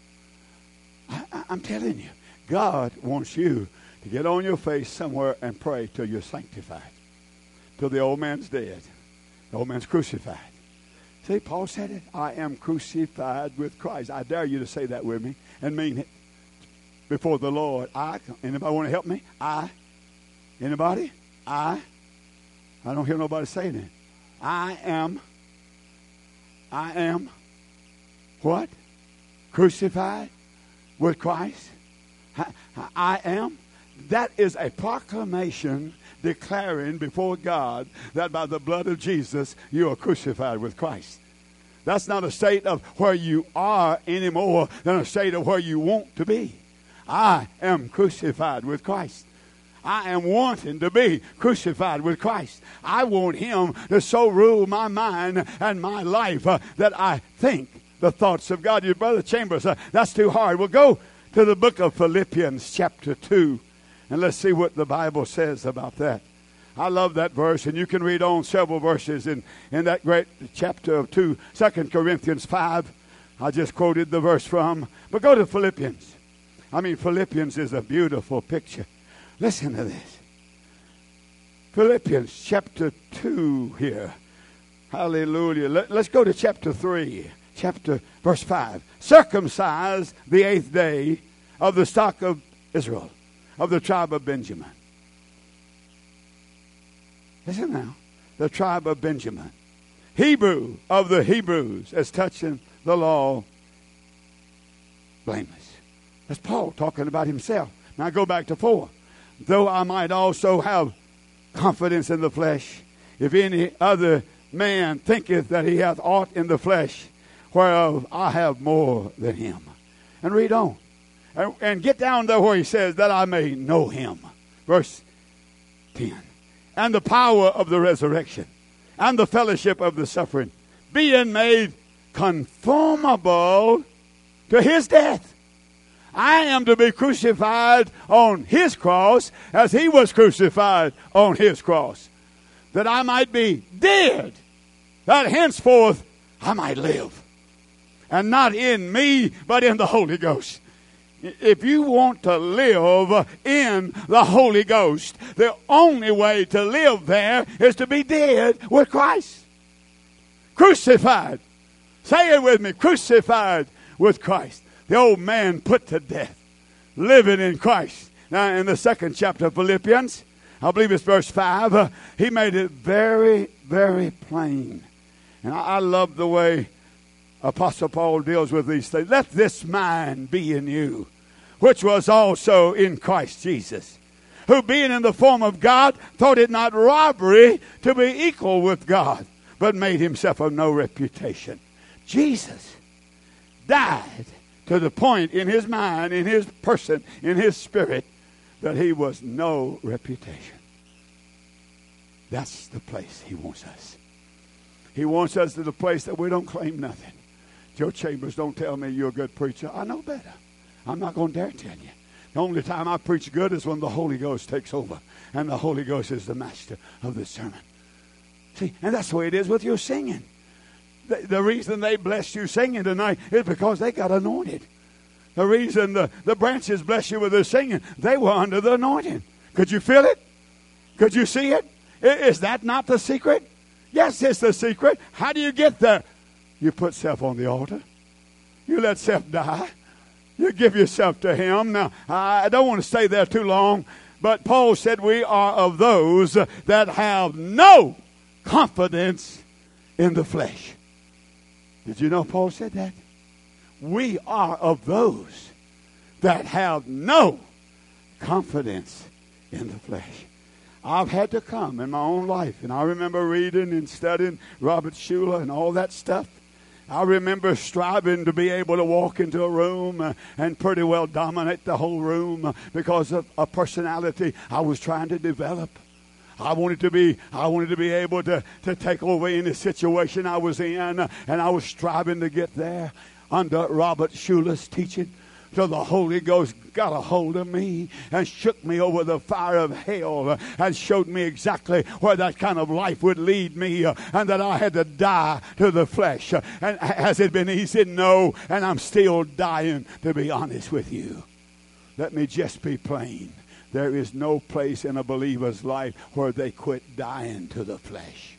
that. I'm telling you, God wants you to get on your face somewhere and pray till you're sanctified, till the old man's dead, the old man's crucified. See, Paul said it. I am crucified with Christ. I dare you to say that with me and mean it before the Lord. Anybody want to help me? Anybody? I don't hear nobody saying it. I am what? Crucified with Christ. I am. That is a proclamation declaring before God that by the blood of Jesus you are crucified with Christ. That's not a state of where you are any more than a state of where you want to be. I am crucified with Christ. I am wanting to be crucified with Christ. I want him to so rule my mind and my life that I think the thoughts of God. Your Brother Chambers, that's too hard. We'll go to the book of Philippians chapter 2. And let's see what the Bible says about that. I love that verse, and you can read on several verses in that great chapter of 2 Corinthians 5. I just quoted the verse from. But go to Philippians. Philippians is a beautiful picture. Listen to this. Philippians chapter 2 here. Hallelujah. Let's go to chapter 3. Verse 5. Circumcised the 8th day of the stock of Israel, of the tribe of Benjamin. Listen now. The tribe of Benjamin. Hebrew of the Hebrews, as touching the law, blameless. That's Paul talking about himself. Now go back to 4. Though I might also have confidence in the flesh, if any other man thinketh that he hath aught in the flesh, whereof I have more than him. And read on. And get down there where he says that I may know him. Verse 10. And the power of the resurrection, and the fellowship of the suffering, being made conformable to his death. I am to be crucified on his cross as he was crucified on his cross, that I might be dead, that henceforth I might live. And not in me, but in the Holy Ghost. If you want to live in the Holy Ghost, the only way to live there is to be dead with Christ. Crucified. Say it with me. Crucified with Christ. The old man put to death. Living in Christ. Now in the 2nd chapter of Philippians, I believe it's verse 5, he made it very, very plain. And I love the way Apostle Paul deals with these things. Let this mind be in you, which was also in Christ Jesus, who being in the form of God, thought it not robbery to be equal with God, but made himself of no reputation. Jesus died to the point in his mind, in his person, in his spirit, that he was no reputation. That's the place he wants us. He wants us to the place that we don't claim nothing. Joe Chambers, don't tell me you're a good preacher. I know better. I'm not going to dare tell you. The only time I preach good is when the Holy Ghost takes over. And the Holy Ghost is the master of the sermon. See, and that's the way it is with your singing. The reason they blessed you singing tonight is because they got anointed. The reason the branches bless you with their singing, they were under the anointing. Could you feel it? Could you see it? Is that not the secret? Yes, it's the secret. How do you get there? You put self on the altar. You let self die. You give yourself to him. Now, I don't want to stay there too long, but Paul said we are of those that have no confidence in the flesh. Did you know Paul said that? We are of those that have no confidence in the flesh. I've had to come in my own life, and I remember reading and studying Robert Schuller and all that stuff. I remember striving to be able to walk into a room and pretty well dominate the whole room because of a personality I was trying to develop. I wanted to be able to take over any situation I was in, and I was striving to get there under Robert Schuller's teaching. Till the Holy Ghost got a hold of me and shook me over the fire of hell and showed me exactly where that kind of life would lead me, and that I had to die to the flesh. And has it been easy? No, and I'm still dying, to be honest with you. Let me just be plain. There is no place in a believer's life where they quit dying to the flesh.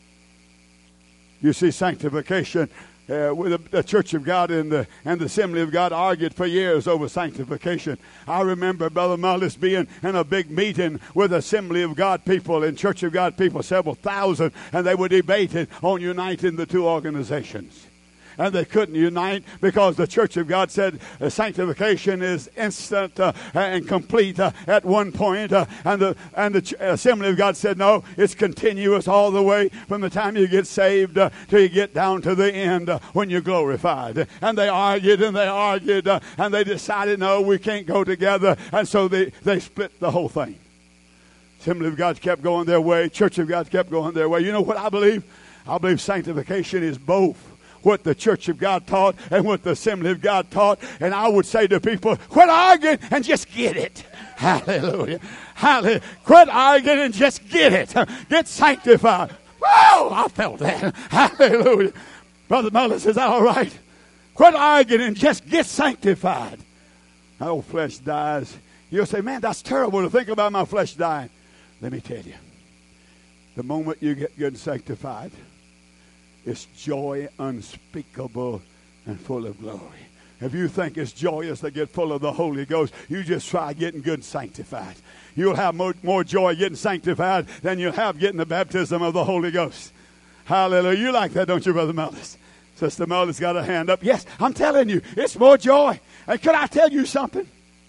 You see, sanctification, with the Church of God and the Assembly of God argued for years over sanctification. I remember Brother Mullis being in a big meeting with Assembly of God people and Church of God people, several thousand, and they were debating on uniting the two organizations. And they couldn't unite because the Church of God said sanctification is instant and complete at one point. And the Assembly of God said, no, it's continuous all the way from the time you get saved till you get down to the end when you're glorified. And they argued and they argued and they decided, no, we can't go together. And so they split the whole thing. Assembly of God kept going their way. Church of God kept going their way. You know what I believe? I believe sanctification is both what the Church of God taught and what the Assembly of God taught. And I would say to people, quit arguing and just get it. Hallelujah. Hallelujah. Quit arguing and just get it. Get sanctified. Whoa, I felt that. Hallelujah. Brother Mullis, is that all right? Quit arguing and just get sanctified. My old flesh dies. You'll say, man, that's terrible to think about my flesh dying. Let me tell you, the moment you get good and sanctified, it's joy unspeakable and full of glory. If you think it's joyous to get full of the Holy Ghost, you just try getting good and sanctified. You'll have more joy getting sanctified than you'll have getting the baptism of the Holy Ghost. Hallelujah. You like that, don't you, Brother Mullis? Sister Mullis got her hand up. Yes, I'm telling you, it's more joy. And could I tell you something?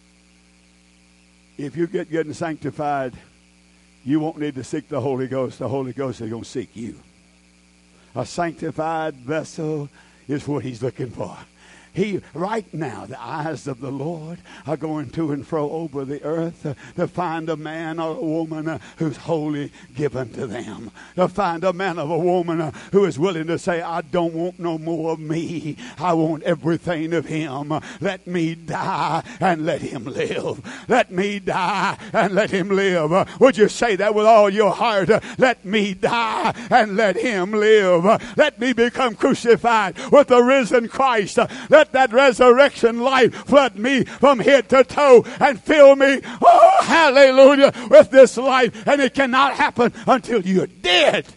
If you get good and sanctified, you won't need to seek the Holy Ghost. The Holy Ghost is going to seek you. A sanctified vessel is what he's looking for. Right now, the eyes of the Lord are going to and fro over the earth to find a man or a woman who's wholly given to them. To find a man or a woman who is willing to say, I don't want no more of me. I want everything of him. Let me die and let him live. Let me die and let him live. Would you say that with all your heart? Let me die and let him live. Let me become crucified with the risen Christ. Let that resurrection light flood me from head to toe and fill me, oh hallelujah, with this life. And it cannot happen until you're dead.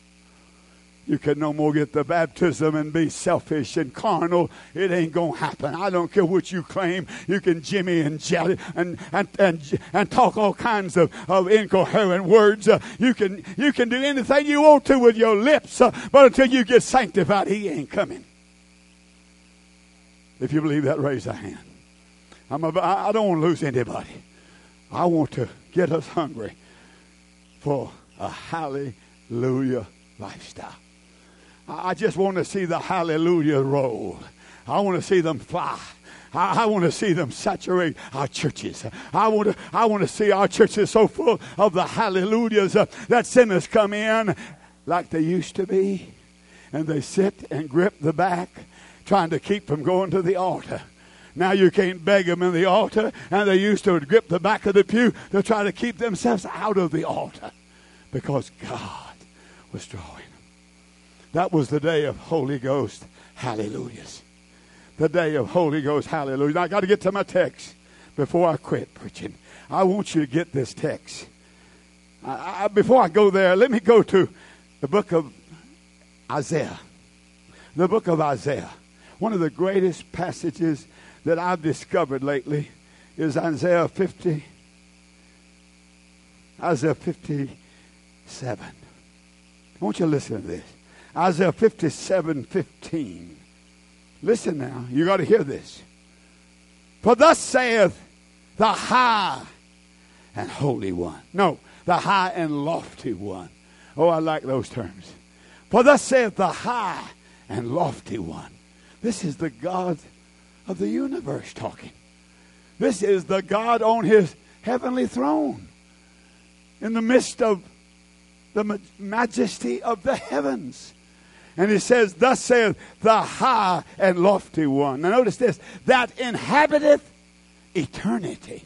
You can no more get the baptism and be selfish and carnal. It ain't going to happen. I don't care what you claim. You can jimmy and jelly and talk all kinds of incoherent words. You can do anything you want to with your lips. But until you get sanctified, he ain't coming. If you believe that, raise a hand. I don't want to lose anybody. I want to get us hungry for a hallelujah lifestyle. I just want to see the hallelujah roll. I want to see them fly. I want to see them saturate our churches. I want to see our churches so full of the hallelujahs that sinners come in like they used to be, and they sit and grip the back, trying to keep from going to the altar. Now you can't beg them in the altar, and they used to grip the back of the pew to try to keep themselves out of the altar because God was drawing them. That was the day of Holy Ghost hallelujahs. The day of Holy Ghost hallelujah. Now I got to get to my text before I quit preaching. I want you to get this text. Before I go there, let me go to the book of Isaiah. The book of Isaiah. One of the greatest passages that I've discovered lately is Isaiah 57. I want you to listen to this. Isaiah 57:15. Listen now. You got to hear this. For thus saith the high and holy one. No, the high and lofty one. Oh, I like those terms. For thus saith the high and lofty one. This is the God of the universe talking. This is the God on his heavenly throne in the midst of the majesty of the heavens. And he says, thus saith the high and lofty one. Now notice this, that inhabiteth eternity.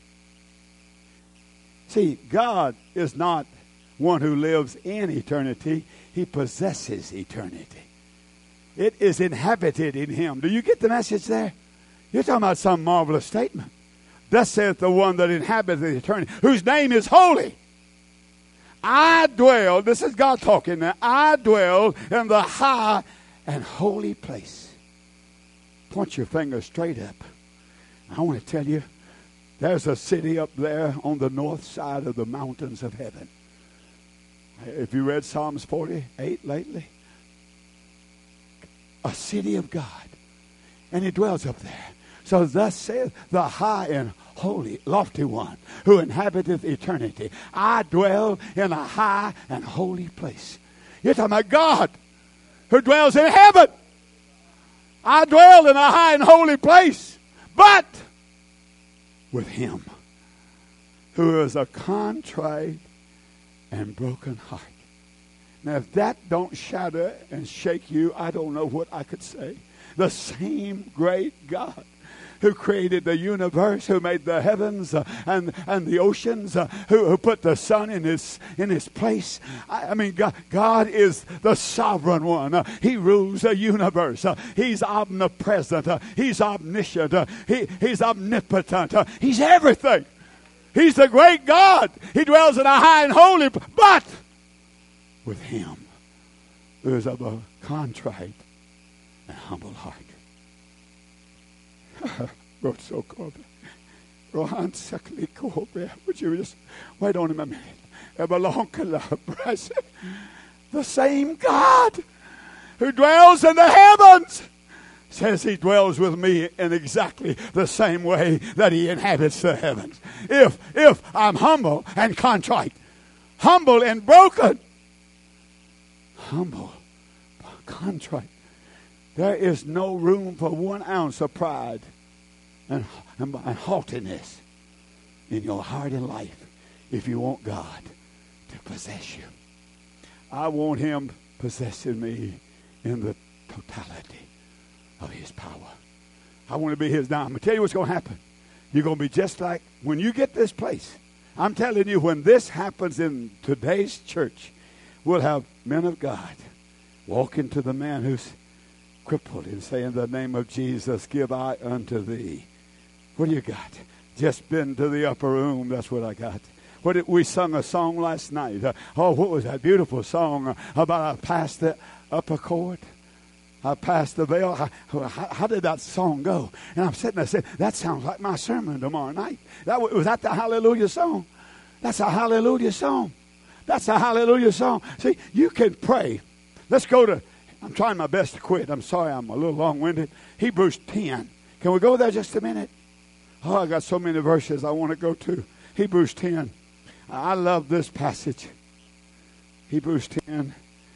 See, God is not one who lives in eternity. He possesses eternity. It is inhabited in him. Do you get the message there? You're talking about some marvelous statement. Thus saith the one that inhabiteth eternity, whose name is holy. I dwell, this is God talking now, I dwell in the high and holy place. Point your finger straight up. I want to tell you, there's a city up there on the north side of the mountains of heaven. If you read Psalms 48 lately, a city of God, and he dwells up there. So thus saith the high and holy, lofty one, who inhabiteth eternity. I dwell in a high and holy place. You're talking about God, who dwells in heaven. I dwell in a high and holy place, but with him who is a contrite and broken heart. Now, if that don't shatter and shake you, I don't know what I could say. The same great God who created the universe, who made the heavens and the oceans, who put the sun in his place. I mean, God is the sovereign one. He rules the universe. He's omnipresent. He's omniscient. He's omnipotent. He's everything. He's the great God. He dwells in a high and holy, but with him who is of a contrite and humble heart. Would you just wait on him a minute? The same God who dwells in the heavens says he dwells with me in exactly the same way that he inhabits the heavens. If I'm humble and contrite, humble and broken, humble, contrite, There is no room for 1 ounce of pride and haughtiness in your heart and life if you want God to possess you. I want him possessing me in the totality of his power. I want to be his. Now, I'm going to tell you what's going to happen. You're going to be just like when you get this place. I'm telling you, when this happens in today's church, we'll have men of God walking to the man who's crippled and say, in the name of Jesus, give I unto thee. What do you got? Just been to the upper room. That's what I got. We sung a song last night. What was that beautiful song about I passed the upper court? I passed the veil. How did that song go? And I'm sitting there saying, that sounds like my sermon tomorrow night. Was that the hallelujah song? That's a hallelujah song. That's a hallelujah song. See, you can pray. Let's go to, I'm trying my best to quit. I'm sorry I'm a little long-winded. Hebrews 10. Can we go there just a minute? Oh, I got so many verses I want to go to. Hebrews 10. I love this passage. Hebrews 10.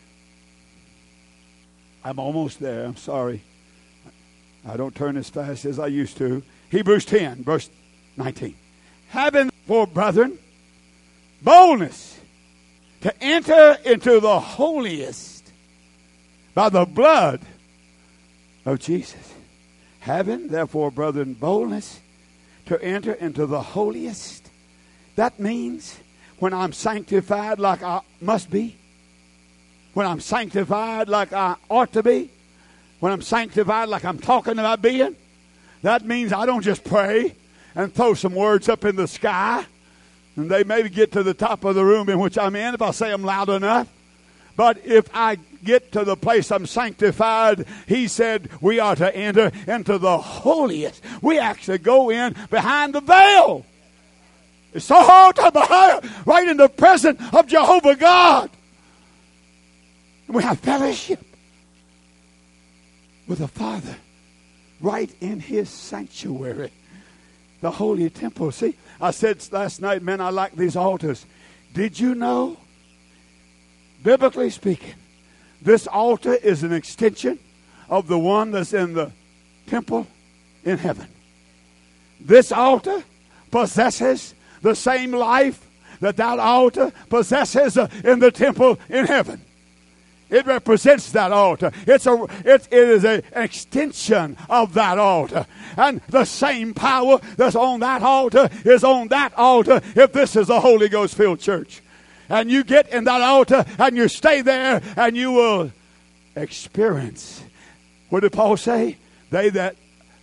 I'm almost there. I'm sorry. I don't turn as fast as I used to. Hebrews 10, verse 19. Having therefore, brethren, boldness to enter into the holiest by the blood of Jesus. Having therefore, brethren, boldness to enter into the holiest. That means when I'm sanctified like I must be, when I'm sanctified like I ought to be, when I'm sanctified like I'm talking about being, that means I don't just pray and throw some words up in the sky, and they maybe get to the top of the room in which I'm in if I say them loud enough. But if I get to the place I'm sanctified, he said we are to enter into the holiest. We actually go in behind the veil. It's so hard to be right in the presence of Jehovah God. And we have fellowship with the Father right in his sanctuary, the holy temple. See, I said last night, man, I like these altars. Did you know, biblically speaking, this altar is an extension of the one that's in the temple in heaven? This altar possesses the same life that altar possesses in the temple in heaven. It represents that altar. It is an extension of that altar. And the same power that's on that altar is on that altar if this is a Holy Ghost filled church. And you get in that altar and you stay there and you will experience. What did Paul say? They that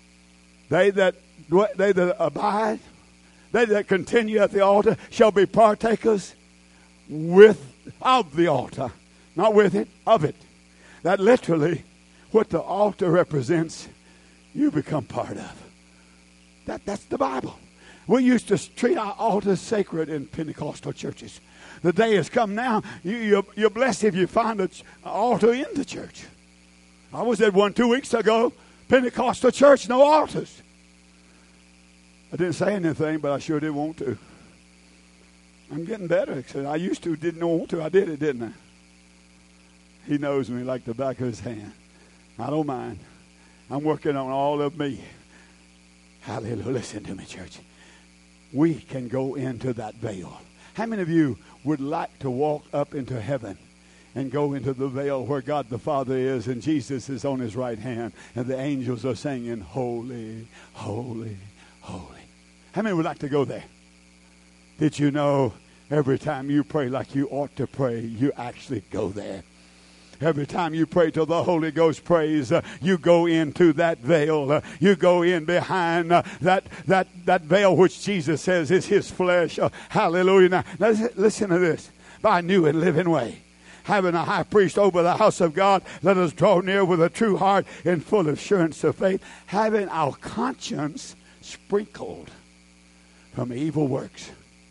abide, they that continue at the altar shall be partakers of the altar. Not with it, of it. That literally, what the altar represents, you become part of. That's the Bible. We used to treat our altars sacred in Pentecostal churches. The day has come now, you're blessed if you find an altar in the church. I was at one 2 weeks ago, Pentecostal church, no altars. I didn't say anything, but I sure did want to. I'm getting better. I used to, didn't want to. I did it, didn't I? He knows me like the back of his hand. I don't mind. I'm working on all of me. Hallelujah. Listen to me, church. We can go into that veil. How many of you would like to walk up into heaven and go into the veil where God the Father is and Jesus is on his right hand and the angels are singing, holy, holy, holy? How many would like to go there? Did you know every time you pray like you ought to pray, you actually go there? Every time you pray till the Holy Ghost prays, you go into that veil. You go in behind that veil which Jesus says is his flesh. Hallelujah. Now, listen to this. By a new and living way. Having a high priest over the house of God, let us draw near with a true heart in full assurance of faith, having our conscience sprinkled from evil works.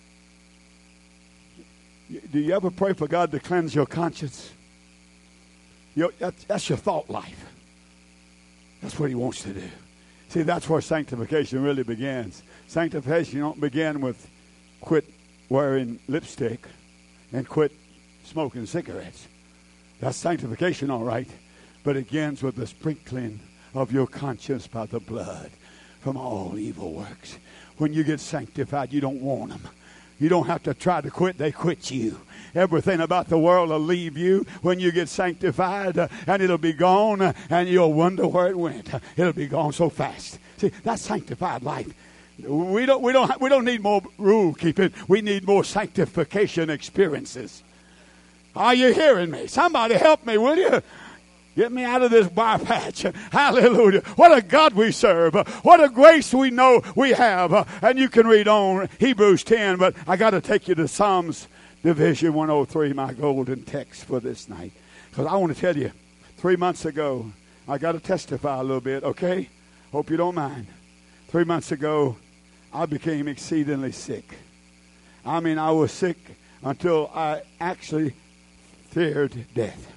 Do you ever pray for God to cleanse your conscience? That's your thought life. That's what he wants to do. See, that's where sanctification really begins. Sanctification don't begin with quit wearing lipstick and quit smoking cigarettes. That's sanctification, all right. but it begins with the sprinkling of your conscience by the blood from all evil works. When you get sanctified, you don't want them. You don't have to try to quit. They quit you. Everything about the world will leave you when you get sanctified, and it'll be gone, and you'll wonder where it went. It'll be gone so fast. See, that's sanctified life. We don't need more rule keeping. We need more sanctification experiences. Are you hearing me? Somebody help me, will you? Get me out of this briar patch. Hallelujah. What a God we serve. What a grace we know we have. And you can read on Hebrews 10, but I got to take you to Psalms Division 103, my golden text for this night. Because I want to tell you, 3 months ago, I got to testify a little bit, okay? Hope you don't mind. 3 months ago, I became exceedingly sick. I mean, I was sick until I actually feared death.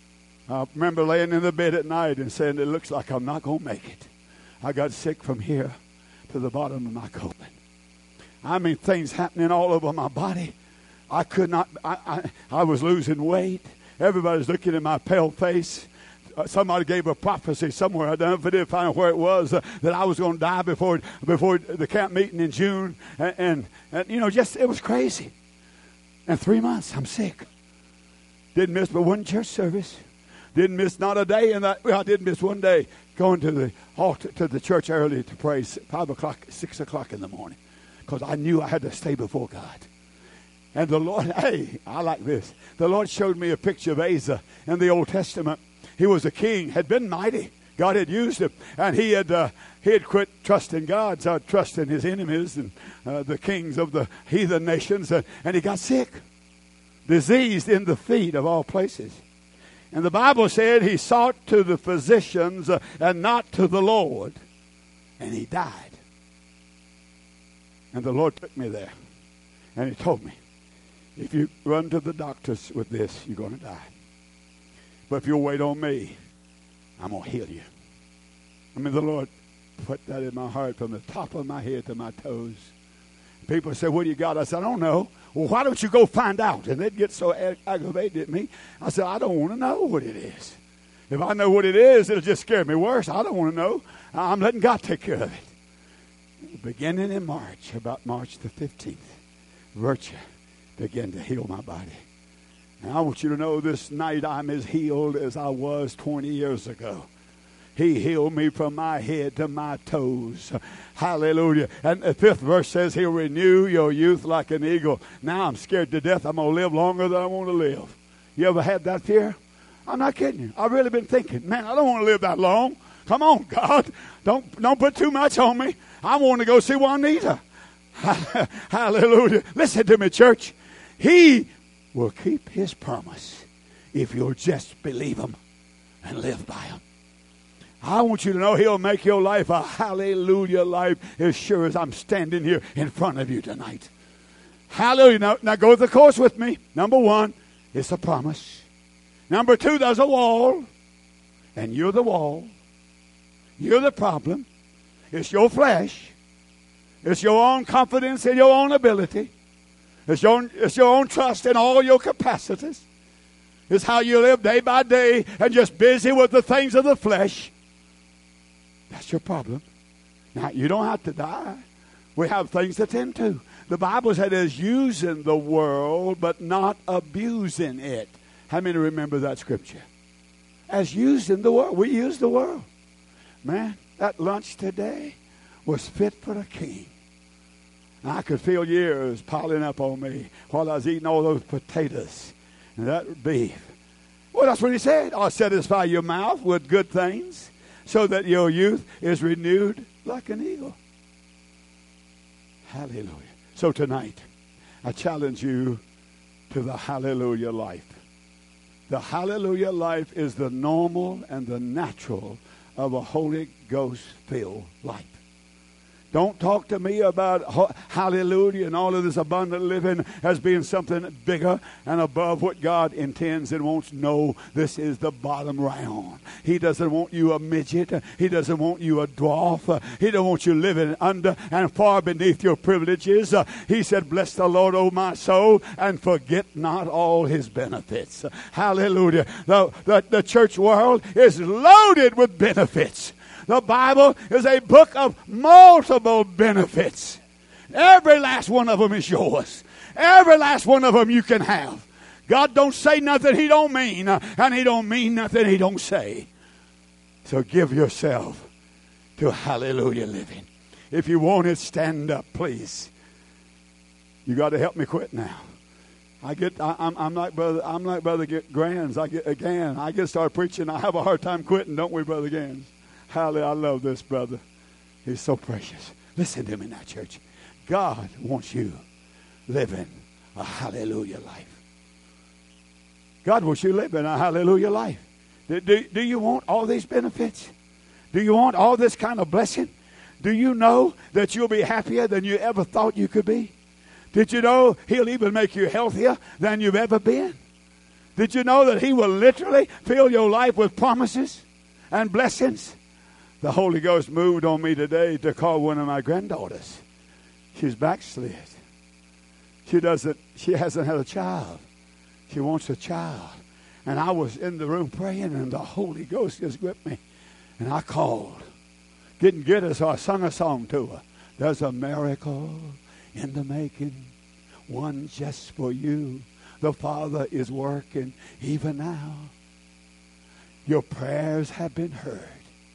I remember laying in the bed at night and saying, it looks like I'm not going to make it. I got sick from here to the bottom of my colon. I mean, things happening all over my body. I could not, I was losing weight. Everybody's looking at my pale face. Somebody gave a prophecy somewhere. I don't know if I did find where it was, that I was going to die before the camp meeting in June. And you know, just, it was crazy. And 3 months, I'm sick. Didn't miss but one church service. Didn't miss not a day in that. Well, I didn't miss one day going to the altar, to the church early to pray 5 o'clock, 6 o'clock in the morning, because I knew I had to stay before God. And the Lord, hey, I like this. The Lord showed me a picture of Asa in the Old Testament. He was a king, had been mighty. God had used him, and he had quit trusting God, started trusting his enemies and the kings of the heathen nations, and he got sick, diseased in the feet of all places. And the Bible said he sought to the physicians and not to the Lord. And he died. And the Lord took me there. And he told me, if you run to the doctors with this, you're going to die. But if you'll wait on me, I'm going to heal you. I mean, the Lord put that in my heart from the top of my head to my toes. People say, what do you got? I said, I don't know. Well, why don't you go find out? And they'd get so aggravated at me. I said, I don't want to know what it is. If I know what it is, it'll just scare me worse. I don't want to know. I'm letting God take care of it. Beginning in March, about March the 15th, virtue began to heal my body. And I want you to know this night I'm as healed as I was 20 years ago. He healed me from my head to my toes. Hallelujah. And the 5th verse says he'll renew your youth like an eagle. Now I'm scared to death. I'm going to live longer than I want to live. You ever had that fear? I'm not kidding you. I've really been thinking, man, I don't want to live that long. Come on, God. Don't put too much on me. I want to go see Juanita. Hallelujah. Listen to me, church. He will keep his promise if you'll just believe him and live by him. I want you to know he'll make your life a hallelujah life as sure as I'm standing here in front of you tonight. Hallelujah. Now go the course with me. Number 1, it's a promise. Number 2, there's a wall. And you're the wall. You're the problem. It's your flesh. It's your own confidence in your own ability. It's your own trust in all your capacities. It's how you live day by day and just busy with the things of the flesh. That's your problem. Now, you don't have to die. We have things to tend to. The Bible said is using the world, but not abusing it. How many remember that scripture? As using the world. We use the world. Man, that lunch today was fit for a king. And I could feel years piling up on me while I was eating all those potatoes and that beef. Well, that's what he said. I'll satisfy your mouth with good things, so that your youth is renewed like an eagle. Hallelujah. So tonight, I challenge you to the hallelujah life. The hallelujah life is the normal and the natural of a Holy Ghost-filled life. Don't talk to me about hallelujah and all of this abundant living as being something bigger and above what God intends and wants. No, this is the bottom round. He doesn't want you a midget. He doesn't want you a dwarf. He don't want you living under and far beneath your privileges. He said, bless the Lord, O my soul, and forget not all his benefits. Hallelujah. The church world is loaded with benefits. The Bible is a book of multiple benefits. Every last one of them is yours. Every last one of them you can have. God don't say nothing he don't mean, and he don't mean nothing he don't say. So give yourself to hallelujah living. If you want it, stand up, please. You got to help me quit now. I'm like Brother Gans. I get started preaching. I have a hard time quitting, don't we, Brother Gans? Hallelujah. I love this brother. He's so precious. Listen to me now, church. God wants you living a hallelujah life. God wants you living a hallelujah life. Do you want all these benefits? Do you want all this kind of blessing? Do you know that you'll be happier than you ever thought you could be? Did you know he'll even make you healthier than you've ever been? Did you know that he will literally fill your life with promises and blessings? The Holy Ghost moved on me today to call one of my granddaughters. She's backslid. She hasn't had a child. She wants a child. And I was in the room praying, and the Holy Ghost just gripped me. And I called. Didn't get her, so I sung a song to her. There's a miracle in the making, one just for you. The Father is working even now. Your prayers have been heard.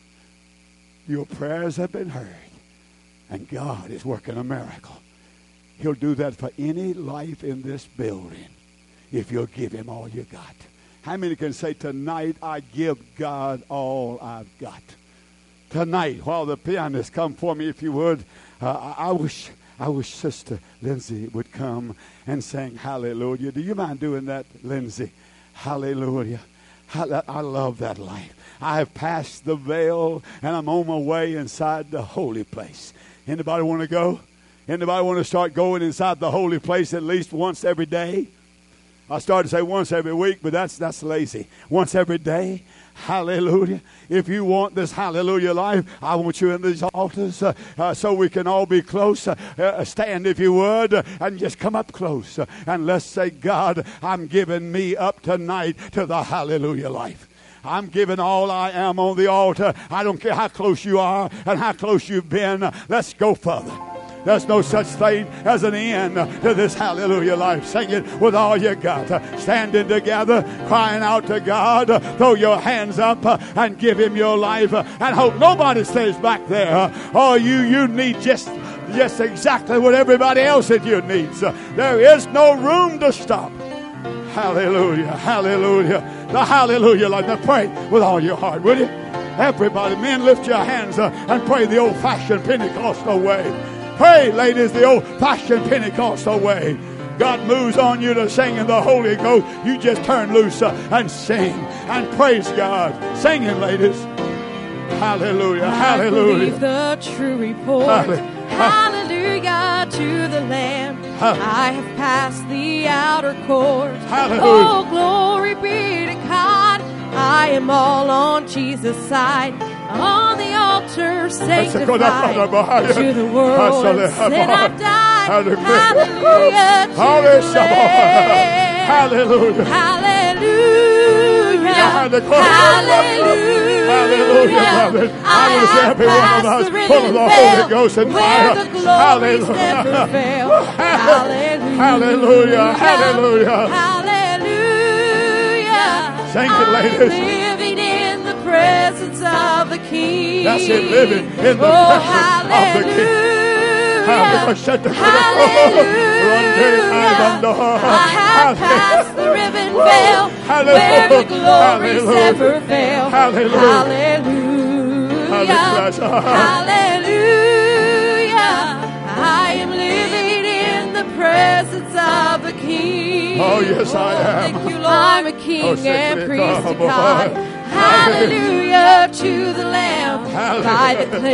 Your prayers have been heard. And God is working a miracle. He'll do that for any life in this building if you'll give him all you got. How many can say, tonight I give God all I've got? Tonight, while the pianists come for me, if you would, I wish Sister Lindsay would come and sing hallelujah. Do you mind doing that, Lindsay? Hallelujah. I love that life. I have passed the veil, and I'm on my way inside the holy place. Anybody want to go? Anybody want to start going inside the holy place at least once every day? I started to say once every week, but that's lazy. Once every day. Hallelujah. If you want this hallelujah life, I want you in these altars so we can all be close. Stand, if you would, and just come up close. And let's say, God, I'm giving me up tonight to the hallelujah life. I'm giving all I am on the altar. I don't care how close you are and how close you've been. Let's go further. There's no such thing as an end to this hallelujah life. Sing it with all you got. Standing together, crying out to God. Throw your hands up and give him your life. And hope nobody stays back there. Oh, you need just exactly what everybody else in you needs. There is no room to stop. Hallelujah, hallelujah. The hallelujah life. Now pray with all your heart, will you? Everybody, men, lift your hands and pray the old-fashioned Pentecostal way. Pray, ladies, the old-fashioned Pentecostal way. God moves on you to sing in the Holy Ghost. You just turn loose and sing and praise God. Singing, ladies. Hallelujah, hallelujah. I believe the true report. Hallelujah to the Lamb. I have passed the outer court. Hallelujah. Oh, glory be to God. I am all on Jesus' side. On the altar, sanctified to the world, and I died. Hallelujah to the Lamb. Hallelujah. Hallelujah. Hallelujah. I wish every one of us full of the Holy Ghost and fire. The glories never fail. Hallelujah. Hallelujah. Hallelujah. Sing it, ladies. Living in the presence of the King. That's it, living in the presence of the King. Hallelujah. I have passed the ribbon veil where the glories never fail. Hallelujah. Hallelujah. I am living in the presence of the King. Oh, yes, I am. Thank you, Lord. I'm a king and priest to God. Hallelujah to the Lamb. By the